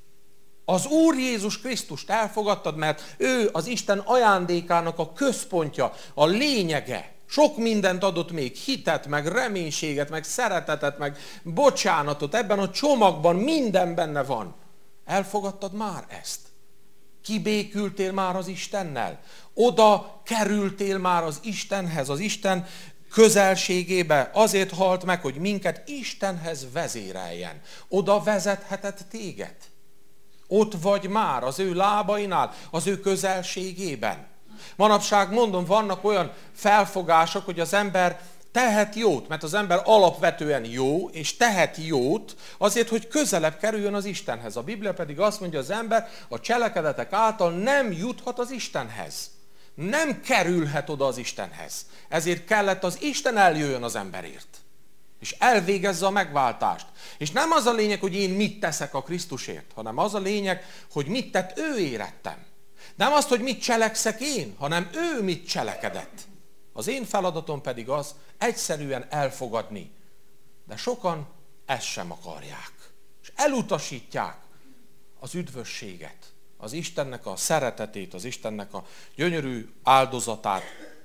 Az Úr Jézus Krisztust elfogadtad, mert ő az Isten ajándékának a központja, a lényege. Sok mindent adott még, hitet, meg reménységet, meg szeretetet, meg bocsánatot. Ebben a csomagban minden benne van. Elfogadtad már ezt? Kibékültél már az Istennel? Oda kerültél már az Istenhez, az Isten közelségébe? Azért halt meg, hogy minket Istenhez vezéreljen. Oda vezethetett téged. Ott vagy már az ő lábainál, az ő közelségében. Manapság mondom, vannak olyan felfogások, hogy az ember tehet jót, mert az ember alapvetően jó, és tehet jót azért, hogy közelebb kerüljön az Istenhez. A Biblia pedig azt mondja, az ember a cselekedetek által nem juthat az Istenhez. Nem kerülhet oda az Istenhez. Ezért kellett az Isten eljöjjön az emberért. És elvégezze a megváltást. És nem az a lényeg, hogy én mit teszek a Krisztusért, hanem az a lényeg, hogy mit tett ő érettem. Nem azt, hogy mit cselekszek én, hanem ő mit cselekedett. Az én feladatom pedig az, egyszerűen elfogadni. De sokan ezt sem akarják. És elutasítják az üdvösséget, az Istennek a szeretetét, az Istennek a gyönyörű áldozatát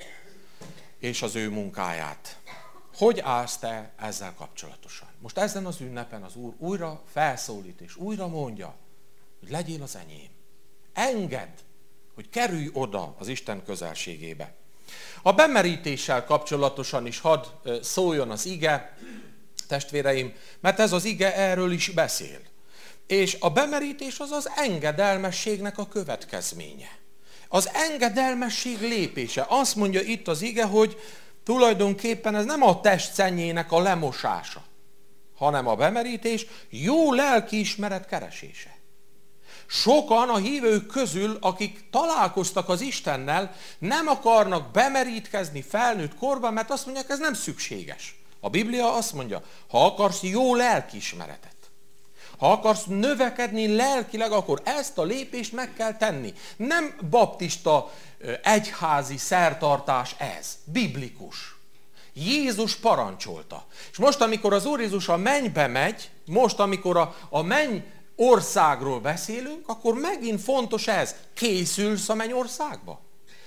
és az ő munkáját. Hogy állsz te ezzel kapcsolatosan? Most ezen az ünnepen az Úr újra felszólít és újra mondja, hogy legyél az enyém. Engedd, hogy kerülj oda az Isten közelségébe. A bemerítéssel kapcsolatosan is hadd szóljon az ige, testvéreim, mert ez az ige erről is beszél. És a bemerítés az az engedelmességnek a következménye. Az engedelmesség lépése. Azt mondja itt az ige, hogy tulajdonképpen ez nem a test szennyének a lemosása, hanem a bemerítés jó lelkiismeret keresése. Sokan a hívők közül, akik találkoztak az Istennel, nem akarnak bemerítkezni felnőtt korban, mert azt mondják, ez nem szükséges. A Biblia azt mondja, ha akarsz jó lelkiismeretet, ha akarsz növekedni lelkileg, akkor ezt a lépést meg kell tenni. Nem baptista egyházi szertartás ez, biblikus. Jézus parancsolta. És most, amikor az Úr Jézus a mennybe megy, most, amikor a, a menny országról beszélünk, akkor megint fontos ez. Készülsz a mennyországba?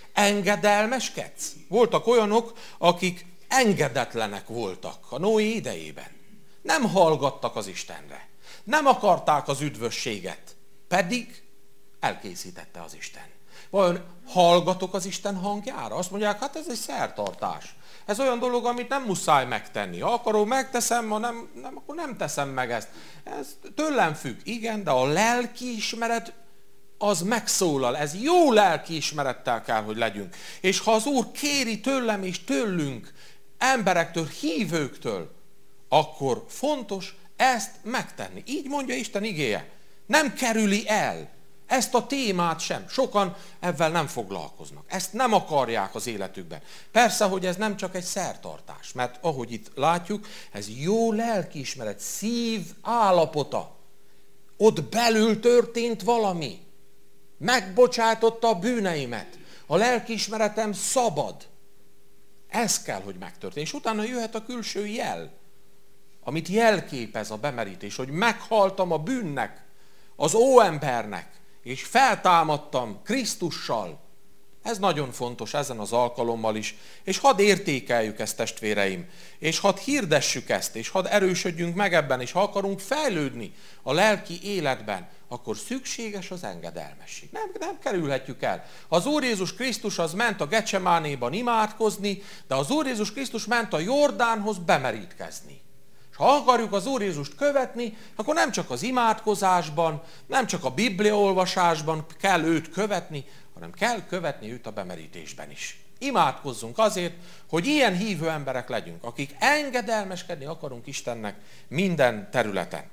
Engedelmeskedsz? Voltak olyanok, akik engedetlenek voltak a Noé idejében. Nem hallgattak az Istenre. Nem akarták az üdvösséget. Pedig elkészítette az Isten. Vajon hallgatok az Isten hangjára? Azt mondják, hát ez egy szertartás. Ez olyan dolog, amit nem muszáj megtenni. Ha akarom, megteszem, ha nem, nem, akkor nem teszem meg ezt. Ez tőlem függ. Igen, de a lelkiismeret az megszólal. Ez jó lelkiismerettel kell, hogy legyünk. És ha az Úr kéri tőlem és tőlünk, emberektől, hívőktől, akkor fontos ezt megtenni. Így mondja Isten igéje. Nem kerüli el ezt a témát sem. Sokan ezzel nem foglalkoznak. Ezt nem akarják az életükben. Persze, hogy ez nem csak egy szertartás, mert ahogy itt látjuk, ez jó lelkiismeret, szív állapota. Ott belül történt valami. Megbocsátotta a bűneimet. A lelkiismeretem szabad. Ez kell, hogy megtörténjen. És utána jöhet a külső jel, amit jelképez a bemerítés, hogy meghaltam a bűnnek, az óembernek, és feltámadtam Krisztussal. Ez nagyon fontos ezen az alkalommal is, és hadd értékeljük ezt, testvéreim, és hadd hirdessük ezt, és hadd erősödjünk meg ebben, és ha akarunk fejlődni a lelki életben, akkor szükséges az engedelmesség. Nem, nem kerülhetjük el. Az Úr Jézus Krisztus az ment a Gecsemánéban imádkozni, de az Úr Jézus Krisztus ment a Jordánhoz bemerítkezni. És ha akarjuk az Úr Jézust követni, akkor nem csak az imádkozásban, nem csak a bibliaolvasásban kell őt követni, hanem kell követni őt a bemerítésben is. Imádkozzunk azért, hogy ilyen hívő emberek legyünk, akik engedelmeskedni akarunk Istennek minden területen.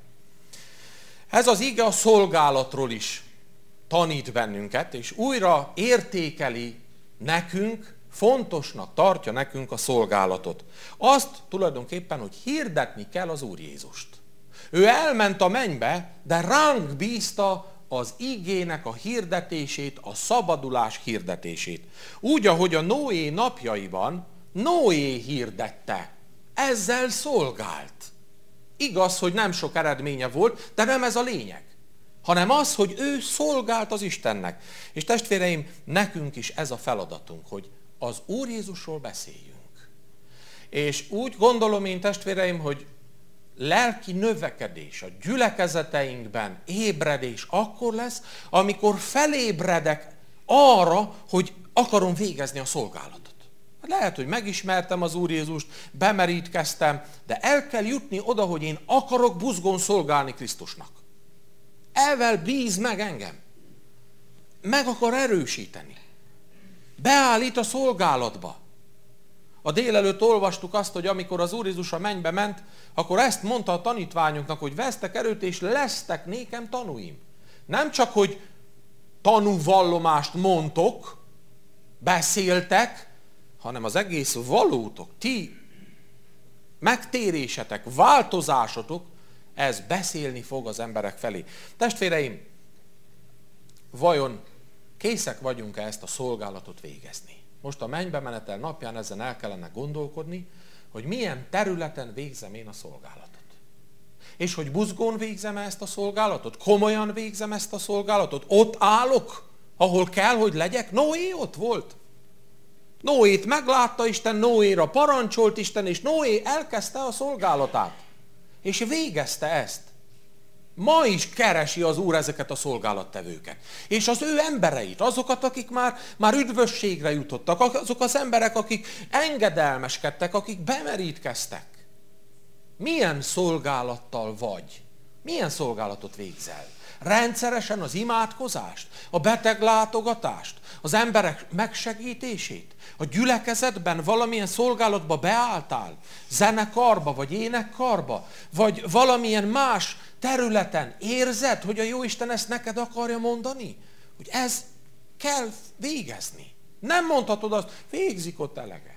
Ez az ige a szolgálatról is tanít bennünket, és újra értékeli nekünk, fontosnak tartja nekünk a szolgálatot. Azt tulajdonképpen, hogy hirdetni kell az Úr Jézust. Ő elment a mennybe, de ránk bízta az igének a hirdetését, a szabadulás hirdetését. Úgy, ahogy a Noé napjaiban Noé hirdette, ezzel szolgált. Igaz, hogy nem sok eredménye volt, de nem ez a lényeg, hanem az, hogy ő szolgált az Istennek. És testvéreim, nekünk is ez a feladatunk, hogy az Úr Jézusról beszéljünk. És úgy gondolom én, testvéreim, hogy lelki növekedés a gyülekezeteinkben, ébredés akkor lesz, amikor felébredek arra, hogy akarom végezni a szolgálatot. Lehet, hogy megismertem az Úr Jézust, bemerítkeztem, de el kell jutni oda, hogy én akarok buzgón szolgálni Krisztusnak. Ezzel bíz meg engem. Meg akar erősíteni. Beállít a szolgálatba. A délelőtt olvastuk azt, hogy amikor az Úr Jézus a mennybe ment, akkor ezt mondta a tanítványoknak, hogy vesztek erőt, és lesztek nékem tanúim. Nem csak, hogy tanúvallomást mondtok, beszéltek, hanem az egész valótok, ti megtérésetek, változásotok, ez beszélni fog az emberek felé. Testvéreim, vajon készek vagyunk-e ezt a szolgálatot végezni? Most a mennybe menetel napján ezen el kellene gondolkodni, hogy milyen területen végzem én a szolgálatot. És hogy buzgón végzem ezt a szolgálatot? Komolyan végzem ezt a szolgálatot? Ott állok, ahol kell, hogy legyek? Noé ott volt. Noét meglátta Isten, Noéra parancsolt Isten, és Noé elkezdte a szolgálatát. És végezte ezt. Ma is keresi az Úr ezeket a szolgálattevőket. És az ő embereit, azokat, akik már, már üdvösségre jutottak, azok az emberek, akik engedelmeskedtek, akik bemerítkeztek. Milyen szolgálattal vagy? Milyen szolgálatot végzel? Rendszeresen az imádkozást, a beteglátogatást, az emberek megsegítését, a gyülekezetben valamilyen szolgálatba beálltál, zenekarba, vagy énekkarba, vagy valamilyen más területen érzed, hogy a Jóisten ezt neked akarja mondani? Hogy ez kell végezni. Nem mondhatod azt, végzik ott elege.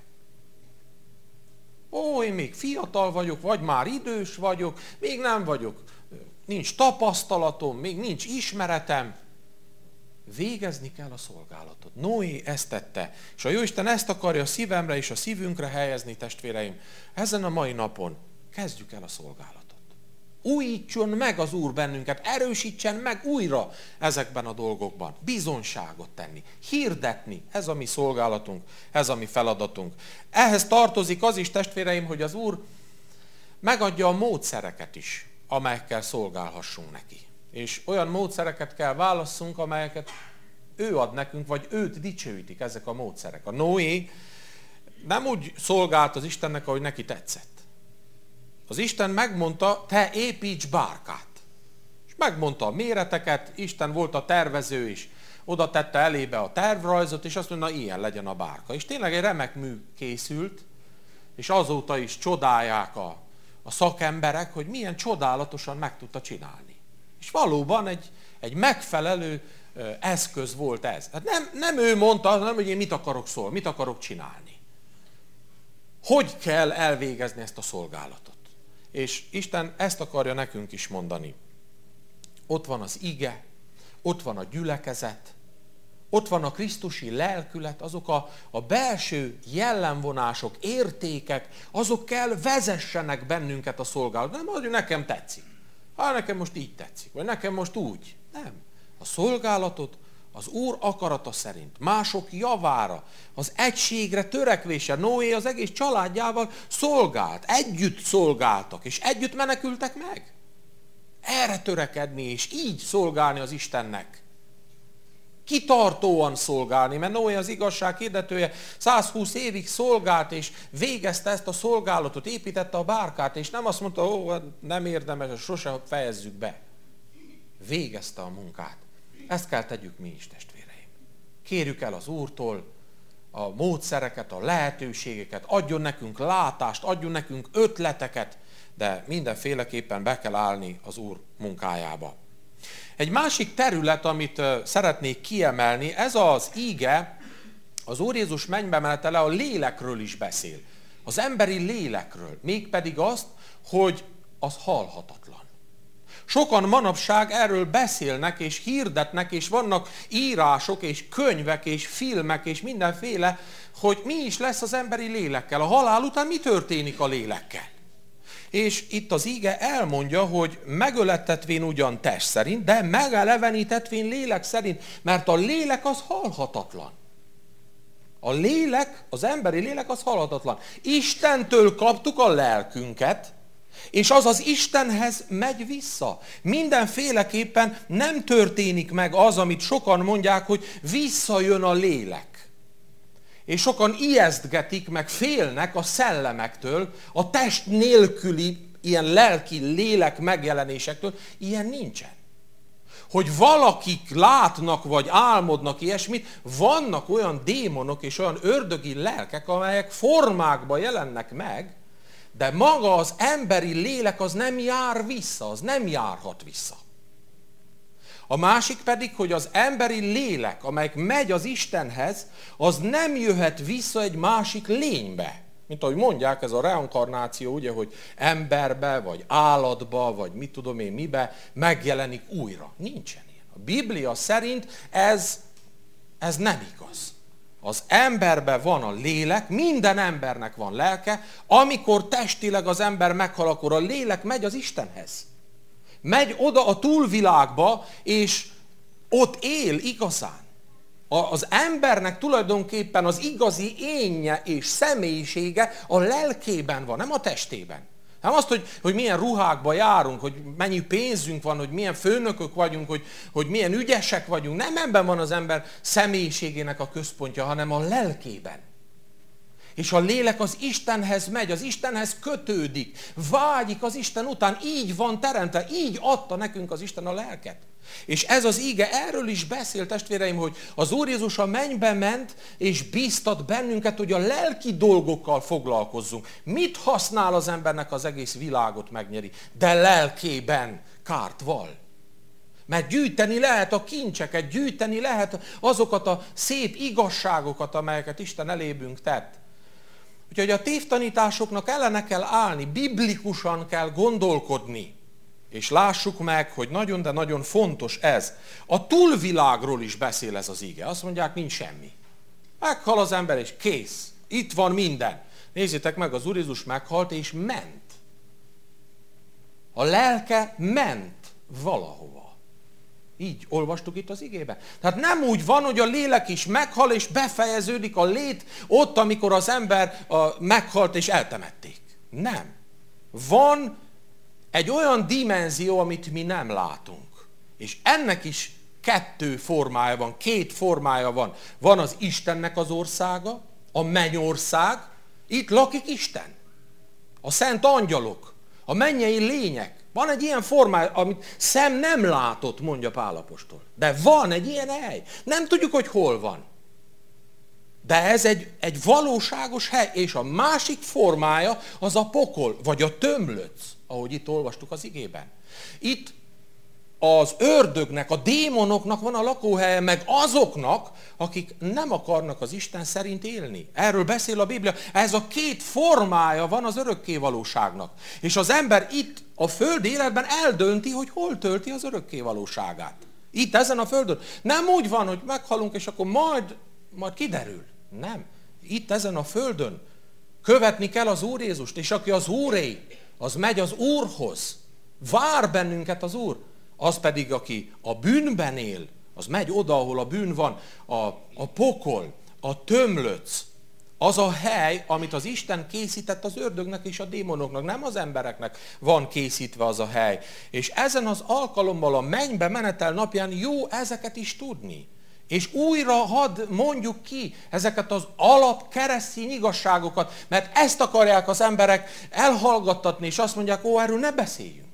Ó, én még fiatal vagyok, vagy már idős vagyok, még nem vagyok, nincs tapasztalatom, még nincs ismeretem. Végezni kell a szolgálatot. Noé ezt tette, és a Jóisten ezt akarja a szívemre és a szívünkre helyezni, testvéreim. Ezen a mai napon kezdjük el a szolgálatot. Újítson meg az Úr bennünket, erősítsen meg újra ezekben a dolgokban. Bizonságot tenni, hirdetni, ez a mi szolgálatunk, ez a mi feladatunk. Ehhez tartozik az is, testvéreim, hogy az Úr megadja a módszereket is, amelyekkel szolgálhassunk neki. És olyan módszereket kell válasszunk, amelyeket ő ad nekünk, vagy őt dicsőítik ezek a módszerek. A Noé nem úgy szolgált az Istennek, ahogy neki tetszett. Az Isten megmondta, te építs bárkát. És megmondta a méreteket, Isten volt a tervező is. Oda tette elébe a tervrajzot, és azt mondta, na ilyen legyen a bárka. És tényleg egy remek mű készült, és azóta is csodálják a, a szakemberek, hogy milyen csodálatosan meg tudta csinálni. És valóban egy, egy megfelelő ö, eszköz volt ez. Hát nem, nem ő mondta, hanem hogy én mit akarok szólni, mit akarok csinálni. Hogy kell elvégezni ezt a szolgálatot? És Isten ezt akarja nekünk is mondani. Ott van az ige, ott van a gyülekezet, ott van a krisztusi lelkület, azok a, a belső jellemvonások, értékek, azok kell vezessenek bennünket a szolgálatban. Nem, hogy nekem tetszik. Ha nekem most így tetszik, vagy nekem most úgy. Nem. A szolgálatot az Úr akarata szerint, mások javára, az egységre törekvése. Noé az egész családjával szolgált, együtt szolgáltak, és együtt menekültek meg. Erre törekedni, és így szolgálni az Istennek. Kitartóan szolgálni, mert Noé az igazság hirdetője százhúsz évig szolgált, és végezte ezt a szolgálatot, építette a bárkát, és nem azt mondta, ó, nem érdemes, sose fejezzük be. Végezte a munkát. Ezt kell tegyük mi is, testvéreim. Kérjük el az Úrtól a módszereket, a lehetőségeket, adjon nekünk látást, adjon nekünk ötleteket, de mindenféleképpen be kell állni az Úr munkájába. Egy másik terület, amit szeretnék kiemelni, ez az íge, az Úr Jézus mennybe menetele a lélekről is beszél. Az emberi lélekről. Mégpedig azt, hogy az halhatatlan. Sokan manapság erről beszélnek és hirdetnek, és vannak írások és könyvek és filmek és mindenféle, hogy mi is lesz az emberi lélekkel. A halál után mi történik a lélekkel? És itt az íge elmondja, hogy megölettetvén ugyan test szerint, de megelevenítetvén lélek szerint, mert a lélek az halhatatlan. A lélek, az emberi lélek az halhatatlan. Istentől kaptuk a lelkünket, és az az Istenhez megy vissza. Mindenféleképpen nem történik meg az, amit sokan mondják, hogy visszajön a lélek. És sokan ijesztgetik, meg félnek a szellemektől, a test nélküli ilyen lelki lélek megjelenésektől. Ilyen nincsen. Hogy valakik látnak, vagy álmodnak ilyesmit, vannak olyan démonok és olyan ördögi lelkek, amelyek formákba jelennek meg, de maga az emberi lélek az nem jár vissza, az nem járhat vissza. A másik pedig, hogy az emberi lélek, amelyik megy az Istenhez, az nem jöhet vissza egy másik lénybe. Mint ahogy mondják, ez a reinkarnáció, ugye, hogy emberbe, vagy állatba, vagy mit tudom én mibe megjelenik újra. Nincsen ilyen. A Biblia szerint ez, ez nem igaz. Az emberben van a lélek, minden embernek van lelke, amikor testileg az ember meghal, akkor a lélek megy az Istenhez. Megy oda a túlvilágba, és ott él igazán. Az embernek tulajdonképpen az igazi énje és személyisége a lelkében van, nem a testében. Nem azt, hogy, hogy milyen ruhákba járunk, hogy mennyi pénzünk van, hogy milyen főnökök vagyunk, hogy, hogy milyen ügyesek vagyunk. Nem ebben van az ember személyiségének a központja, hanem a lelkében. És a lélek az Istenhez megy, az Istenhez kötődik, vágyik az Isten után, így van teremtve, így adta nekünk az Isten a lelket. És ez az ige erről is beszél, testvéreim, hogy az Úr Jézus a mennybe ment, és bíztat bennünket, hogy a lelki dolgokkal foglalkozzunk. Mit használ az embernek az egész világot megnyeri? De lelkében kárt val. Mert gyűjteni lehet a kincseket, gyűjteni lehet azokat a szép igazságokat, amelyeket Isten elébünk tett. Úgyhogy a tévtanításoknak ellene kell állni, biblikusan kell gondolkodni. És lássuk meg, hogy nagyon, de nagyon fontos ez. A túlvilágról is beszél ez az ige. Azt mondják, nincs semmi. Meghal az ember, és kész. Itt van minden. Nézzétek meg, az Úr Jézus meghalt, és ment. A lelke ment valahova. Így olvastuk itt az igében. Tehát nem úgy van, hogy a lélek is meghal, és befejeződik a lét ott, amikor az ember a, meghalt, és eltemették. Nem. Van egy olyan dimenzió, amit mi nem látunk. És ennek is kettő formája van, két formája van. Van az Istennek az országa, a mennyország, itt lakik Isten. A szent angyalok, a mennyei lények. Van egy ilyen formája, amit szem nem látott, mondja Pál apostol. De van egy ilyen hely. Nem tudjuk, hogy hol van. De ez egy, egy valóságos hely. És a másik formája az a pokol, vagy a tömlöc, ahogy itt olvastuk az igében. Itt az ördögnek, a démonoknak van a lakóhelye, meg azoknak, akik nem akarnak az Isten szerint élni. Erről beszél a Biblia. Ez a két formája van az örökkévalóságnak. És az ember itt a földi életben eldönti, hogy hol tölti az örökkévalóságát. Itt ezen a földön. Nem úgy van, hogy meghalunk, és akkor majd, majd kiderül. Nem. Itt ezen a földön követni kell az Úr Jézust, és aki az Úré, az megy az Úrhoz. Vár bennünket az Úr. Az pedig, aki a bűnben él, az megy oda, ahol a bűn van, a, a pokol, a tömlöc, az a hely, amit az Isten készített az ördögnek és a démonoknak, nem az embereknek van készítve az a hely. És ezen az alkalommal a mennybe menetel napján jó ezeket is tudni. És újra hadd mondjuk ki ezeket az alap keresztény igazságokat, mert ezt akarják az emberek elhallgattatni, és azt mondják, ó, erről ne beszéljünk.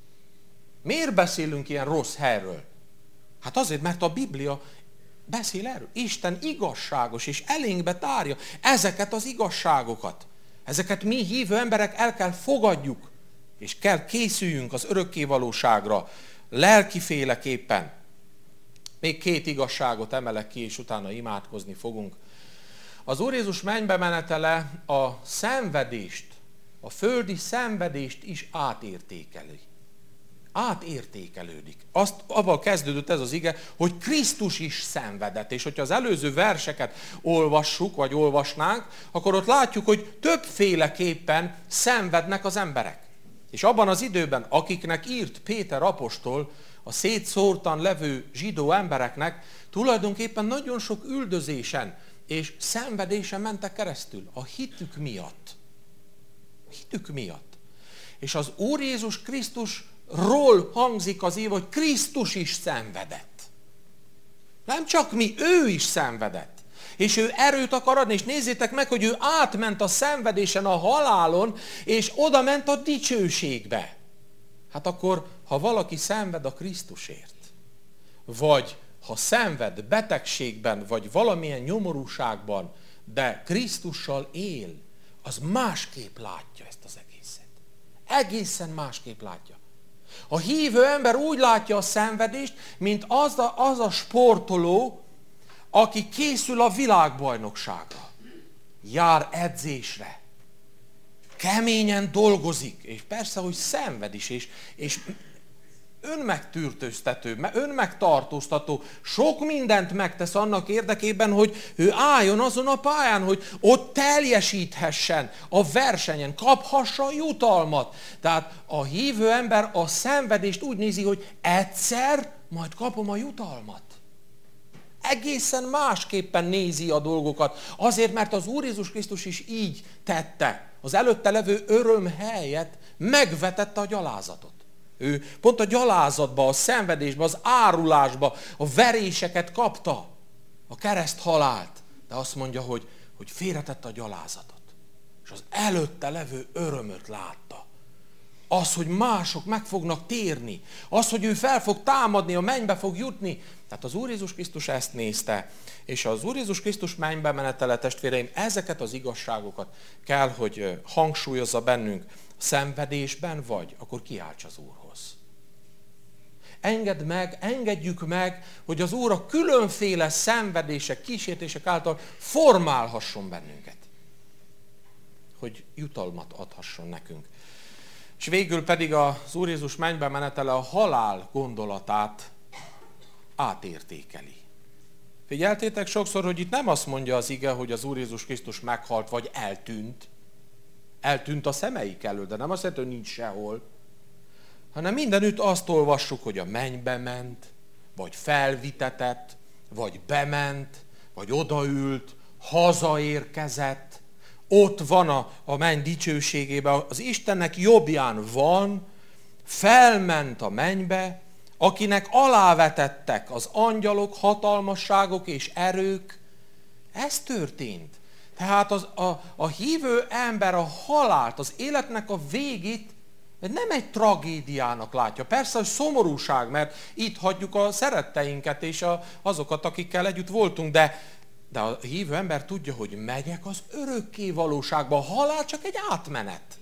Miért beszélünk ilyen rossz helyről? Hát azért, mert a Biblia beszél erről. Isten igazságos, és elénkbe tárja ezeket az igazságokat. Ezeket mi hívő emberek el kell fogadjuk, és kell készüljünk az örökkévalóságra, lelkiféleképpen. Még két igazságot emelek ki, és utána imádkozni fogunk. Az Úr Jézus mennybe menetele a szenvedést, a földi szenvedést is átértékeli. Átértékelődik. Azt, avval kezdődött ez az ige, hogy Krisztus is szenvedett. És hogyha az előző verseket olvassuk, vagy olvasnánk, akkor ott látjuk, hogy többféleképpen szenvednek az emberek. És abban az időben, akiknek írt Péter apostol, a szétszórtan levő zsidó embereknek, tulajdonképpen nagyon sok üldözésen, és szenvedésen mentek keresztül a hitük miatt. A hitük miatt. És az Úr Jézus Krisztusról hangzik az év, hogy Krisztus is szenvedett. Nem csak mi, ő is szenvedett. És ő erőt akar adni, és nézzétek meg, hogy ő átment a szenvedésen, a halálon, és oda ment a dicsőségbe. Hát akkor, ha valaki szenved a Krisztusért, vagy ha szenved betegségben, vagy valamilyen nyomorúságban, de Krisztussal él, az másképp látja ezt az egészet. Egészen másképp látja. A hívő ember úgy látja a szenvedést, mint az a, az a sportoló, aki készül a világbajnokságra. Jár edzésre. Keményen dolgozik, és persze, hogy szenved is, és, és önmegtűrtőztető, önmegtartóztató, sok mindent megtesz annak érdekében, hogy ő álljon azon a pályán, hogy ott teljesíthessen a versenyen, kaphassa a jutalmat. Tehát a hívő ember a szenvedést úgy nézi, hogy egyszer majd kapom a jutalmat. Egészen másképpen nézi a dolgokat. Azért, mert az Úr Jézus Krisztus is így tette. Az előtte levő öröm helyett megvetette a gyalázatot. Ő pont a gyalázatba, a szenvedésbe, az árulásba, a veréseket kapta, a kereszt halált. De azt mondja, hogy, hogy félretette a gyalázatot. És az előtte levő örömöt látta. Az, hogy mások meg fognak térni. Az, hogy ő fel fog támadni, a mennybe fog jutni. Tehát az Úr Jézus Krisztus ezt nézte. És az Úr Jézus Krisztus mennybe menetele, testvéreim, ezeket az igazságokat kell, hogy hangsúlyozza bennünk. Szenvedésben vagy, akkor kiálts az Úrhoz. Engedd meg, engedjük meg, hogy az Úr a különféle szenvedések, kísértések által formálhasson bennünket. Hogy jutalmat adhasson nekünk. És végül pedig az Úr Jézus mennybe menetele a halál gondolatát átértékeli. Figyeltétek sokszor, hogy itt nem azt mondja az ige, hogy az Úr Jézus Krisztus meghalt, vagy eltűnt. Eltűnt a szemeik elől, de nem azt jelenti, hogy nincs sehol. Hanem mindenütt azt olvassuk, hogy a mennybe ment, vagy felvitetett, vagy bement, vagy odaült, hazaérkezett. Ott van a, a menny dicsőségében, az Istennek jobbján van, felment a mennybe, akinek alávetettek az angyalok, hatalmasságok és erők. Ez történt. Tehát az, a, a hívő ember a halált, az életnek a végét nem egy tragédiának látja. Persze, hogy szomorúság, mert itt hagyjuk a szeretteinket és a, azokat, akikkel együtt voltunk, de, de a hívő ember tudja, hogy megyek az örökké valóságba. A halál csak egy átmenet.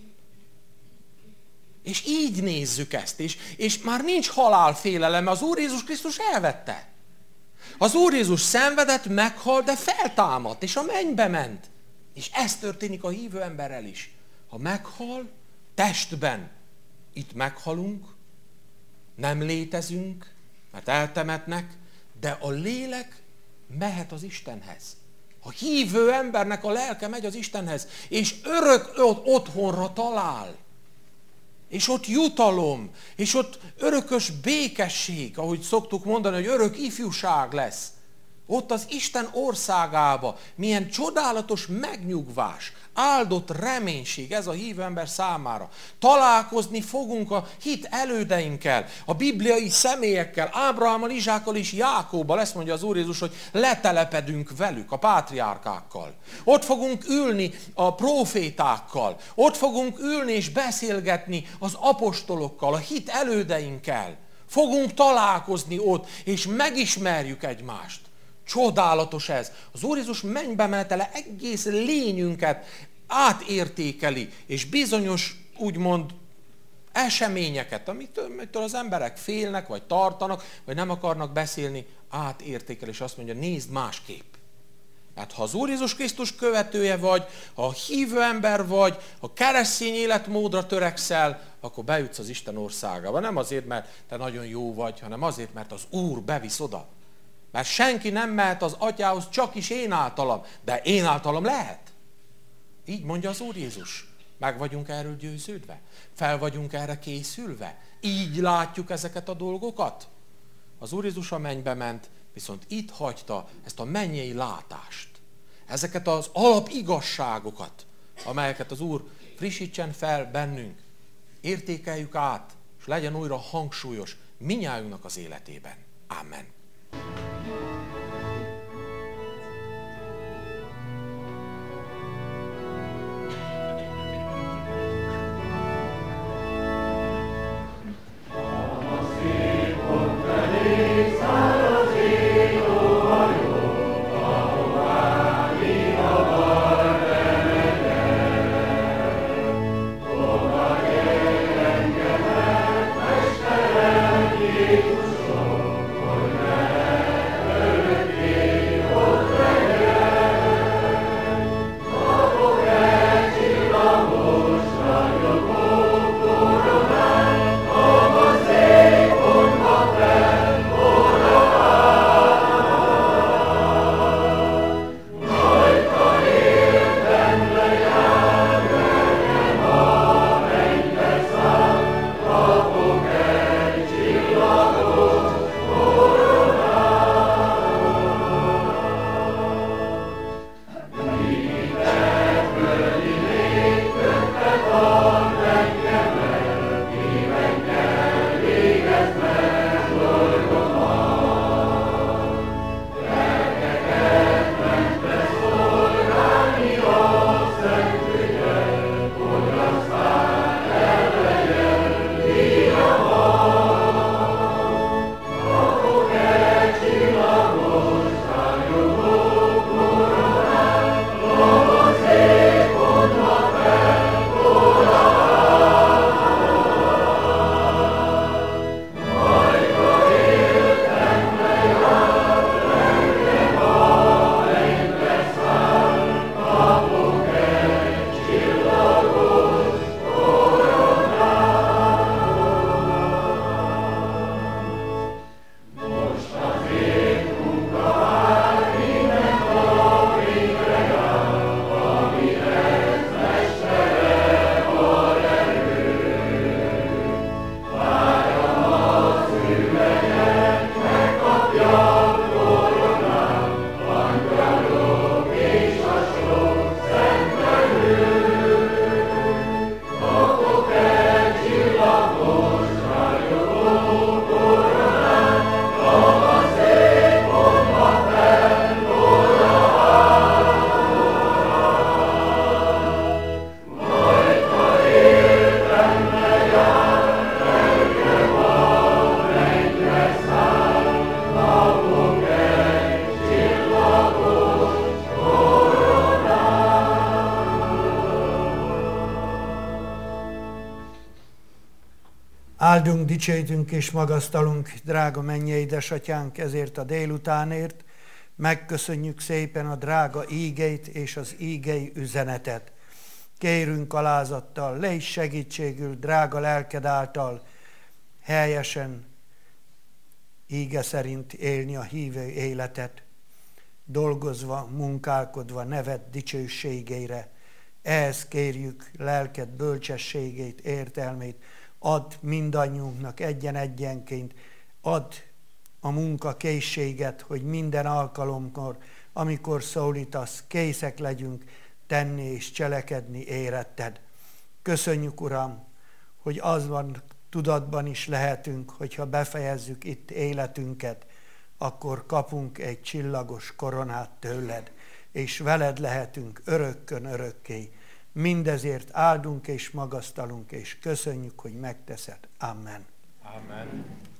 És így nézzük ezt is, és már nincs halálfélelem, az Úr Jézus Krisztus elvette. Az Úr Jézus szenvedett, meghalt, de feltámadt, és a mennybe ment. És ez történik a hívő emberrel is. Ha meghal, testben, itt meghalunk, nem létezünk, mert eltemetnek, de a lélek mehet az Istenhez. A hívő embernek a lelke megy az Istenhez, és örök otthonra talál. És ott jutalom, és ott örökös békesség, ahogy szoktuk mondani, hogy örök ifjúság lesz. Ott az Isten országába milyen csodálatos megnyugvás, áldott reménység ez a hívő ember számára. Találkozni fogunk a hit elődeinkkel, a bibliai személyekkel, Ábrahámmal, Izsákkal és Jákóbbal. Ezt mondja az Úr Jézus, hogy letelepedünk velük, a pátriárkákkal. Ott fogunk ülni a prófétákkal, ott fogunk ülni és beszélgetni az apostolokkal, a hit elődeinkkel. Fogunk találkozni ott, és megismerjük egymást. Csodálatos ez. Az Úr Jézus mennybe menetele egész lényünket átértékeli, és bizonyos, úgymond, eseményeket, amitől, amitől az emberek félnek, vagy tartanak, vagy nem akarnak beszélni, átértékel, és azt mondja, nézd másképp. Hát ha az Úr Jézus Krisztus követője vagy, ha hívő ember vagy, ha keresztény életmódra törekszel, akkor bejutsz az Isten országába. Nem azért, mert te nagyon jó vagy, hanem azért, mert az Úr bevisz oda. Mert senki nem mehet az atyához, csak is én általam, de én általam lehet. Így mondja az Úr Jézus. Meg vagyunk erről győződve? Fel vagyunk erre készülve? Így látjuk ezeket a dolgokat? Az Úr Jézus a mennybe ment, viszont itt hagyta ezt a mennyei látást. ezeket az alapigazságokat, amelyeket az Úr frissítsen fel bennünk, értékeljük át, és legyen újra hangsúlyos mindnyájunknak az életében. Amen. Áldunk, dicsőítünk és magasztalunk, drága mennyei édesatyánk, ezért a délutánért. Megköszönjük szépen a drága ígeit és az ígei üzenetet. Kérünk alázattal, légy segítségül, drága lelked által helyesen, íge szerint élni a hívő életet, dolgozva, munkálkodva neved dicsőségeire. Ehhez kérjük lelked bölcsességét, értelmét, add mindannyiunknak egyen-egyenként, add a munkakészséget, hogy minden alkalomkor, amikor szólítasz, készek legyünk tenni és cselekedni éretted. Köszönjük, Uram, hogy azban tudatban is lehetünk, hogyha befejezzük itt életünket, akkor kapunk egy csillagos koronát tőled, és veled lehetünk örökkön örökké. Mindezért áldunk és magasztalunk, és köszönjük, hogy megteszed. Amen. Amen.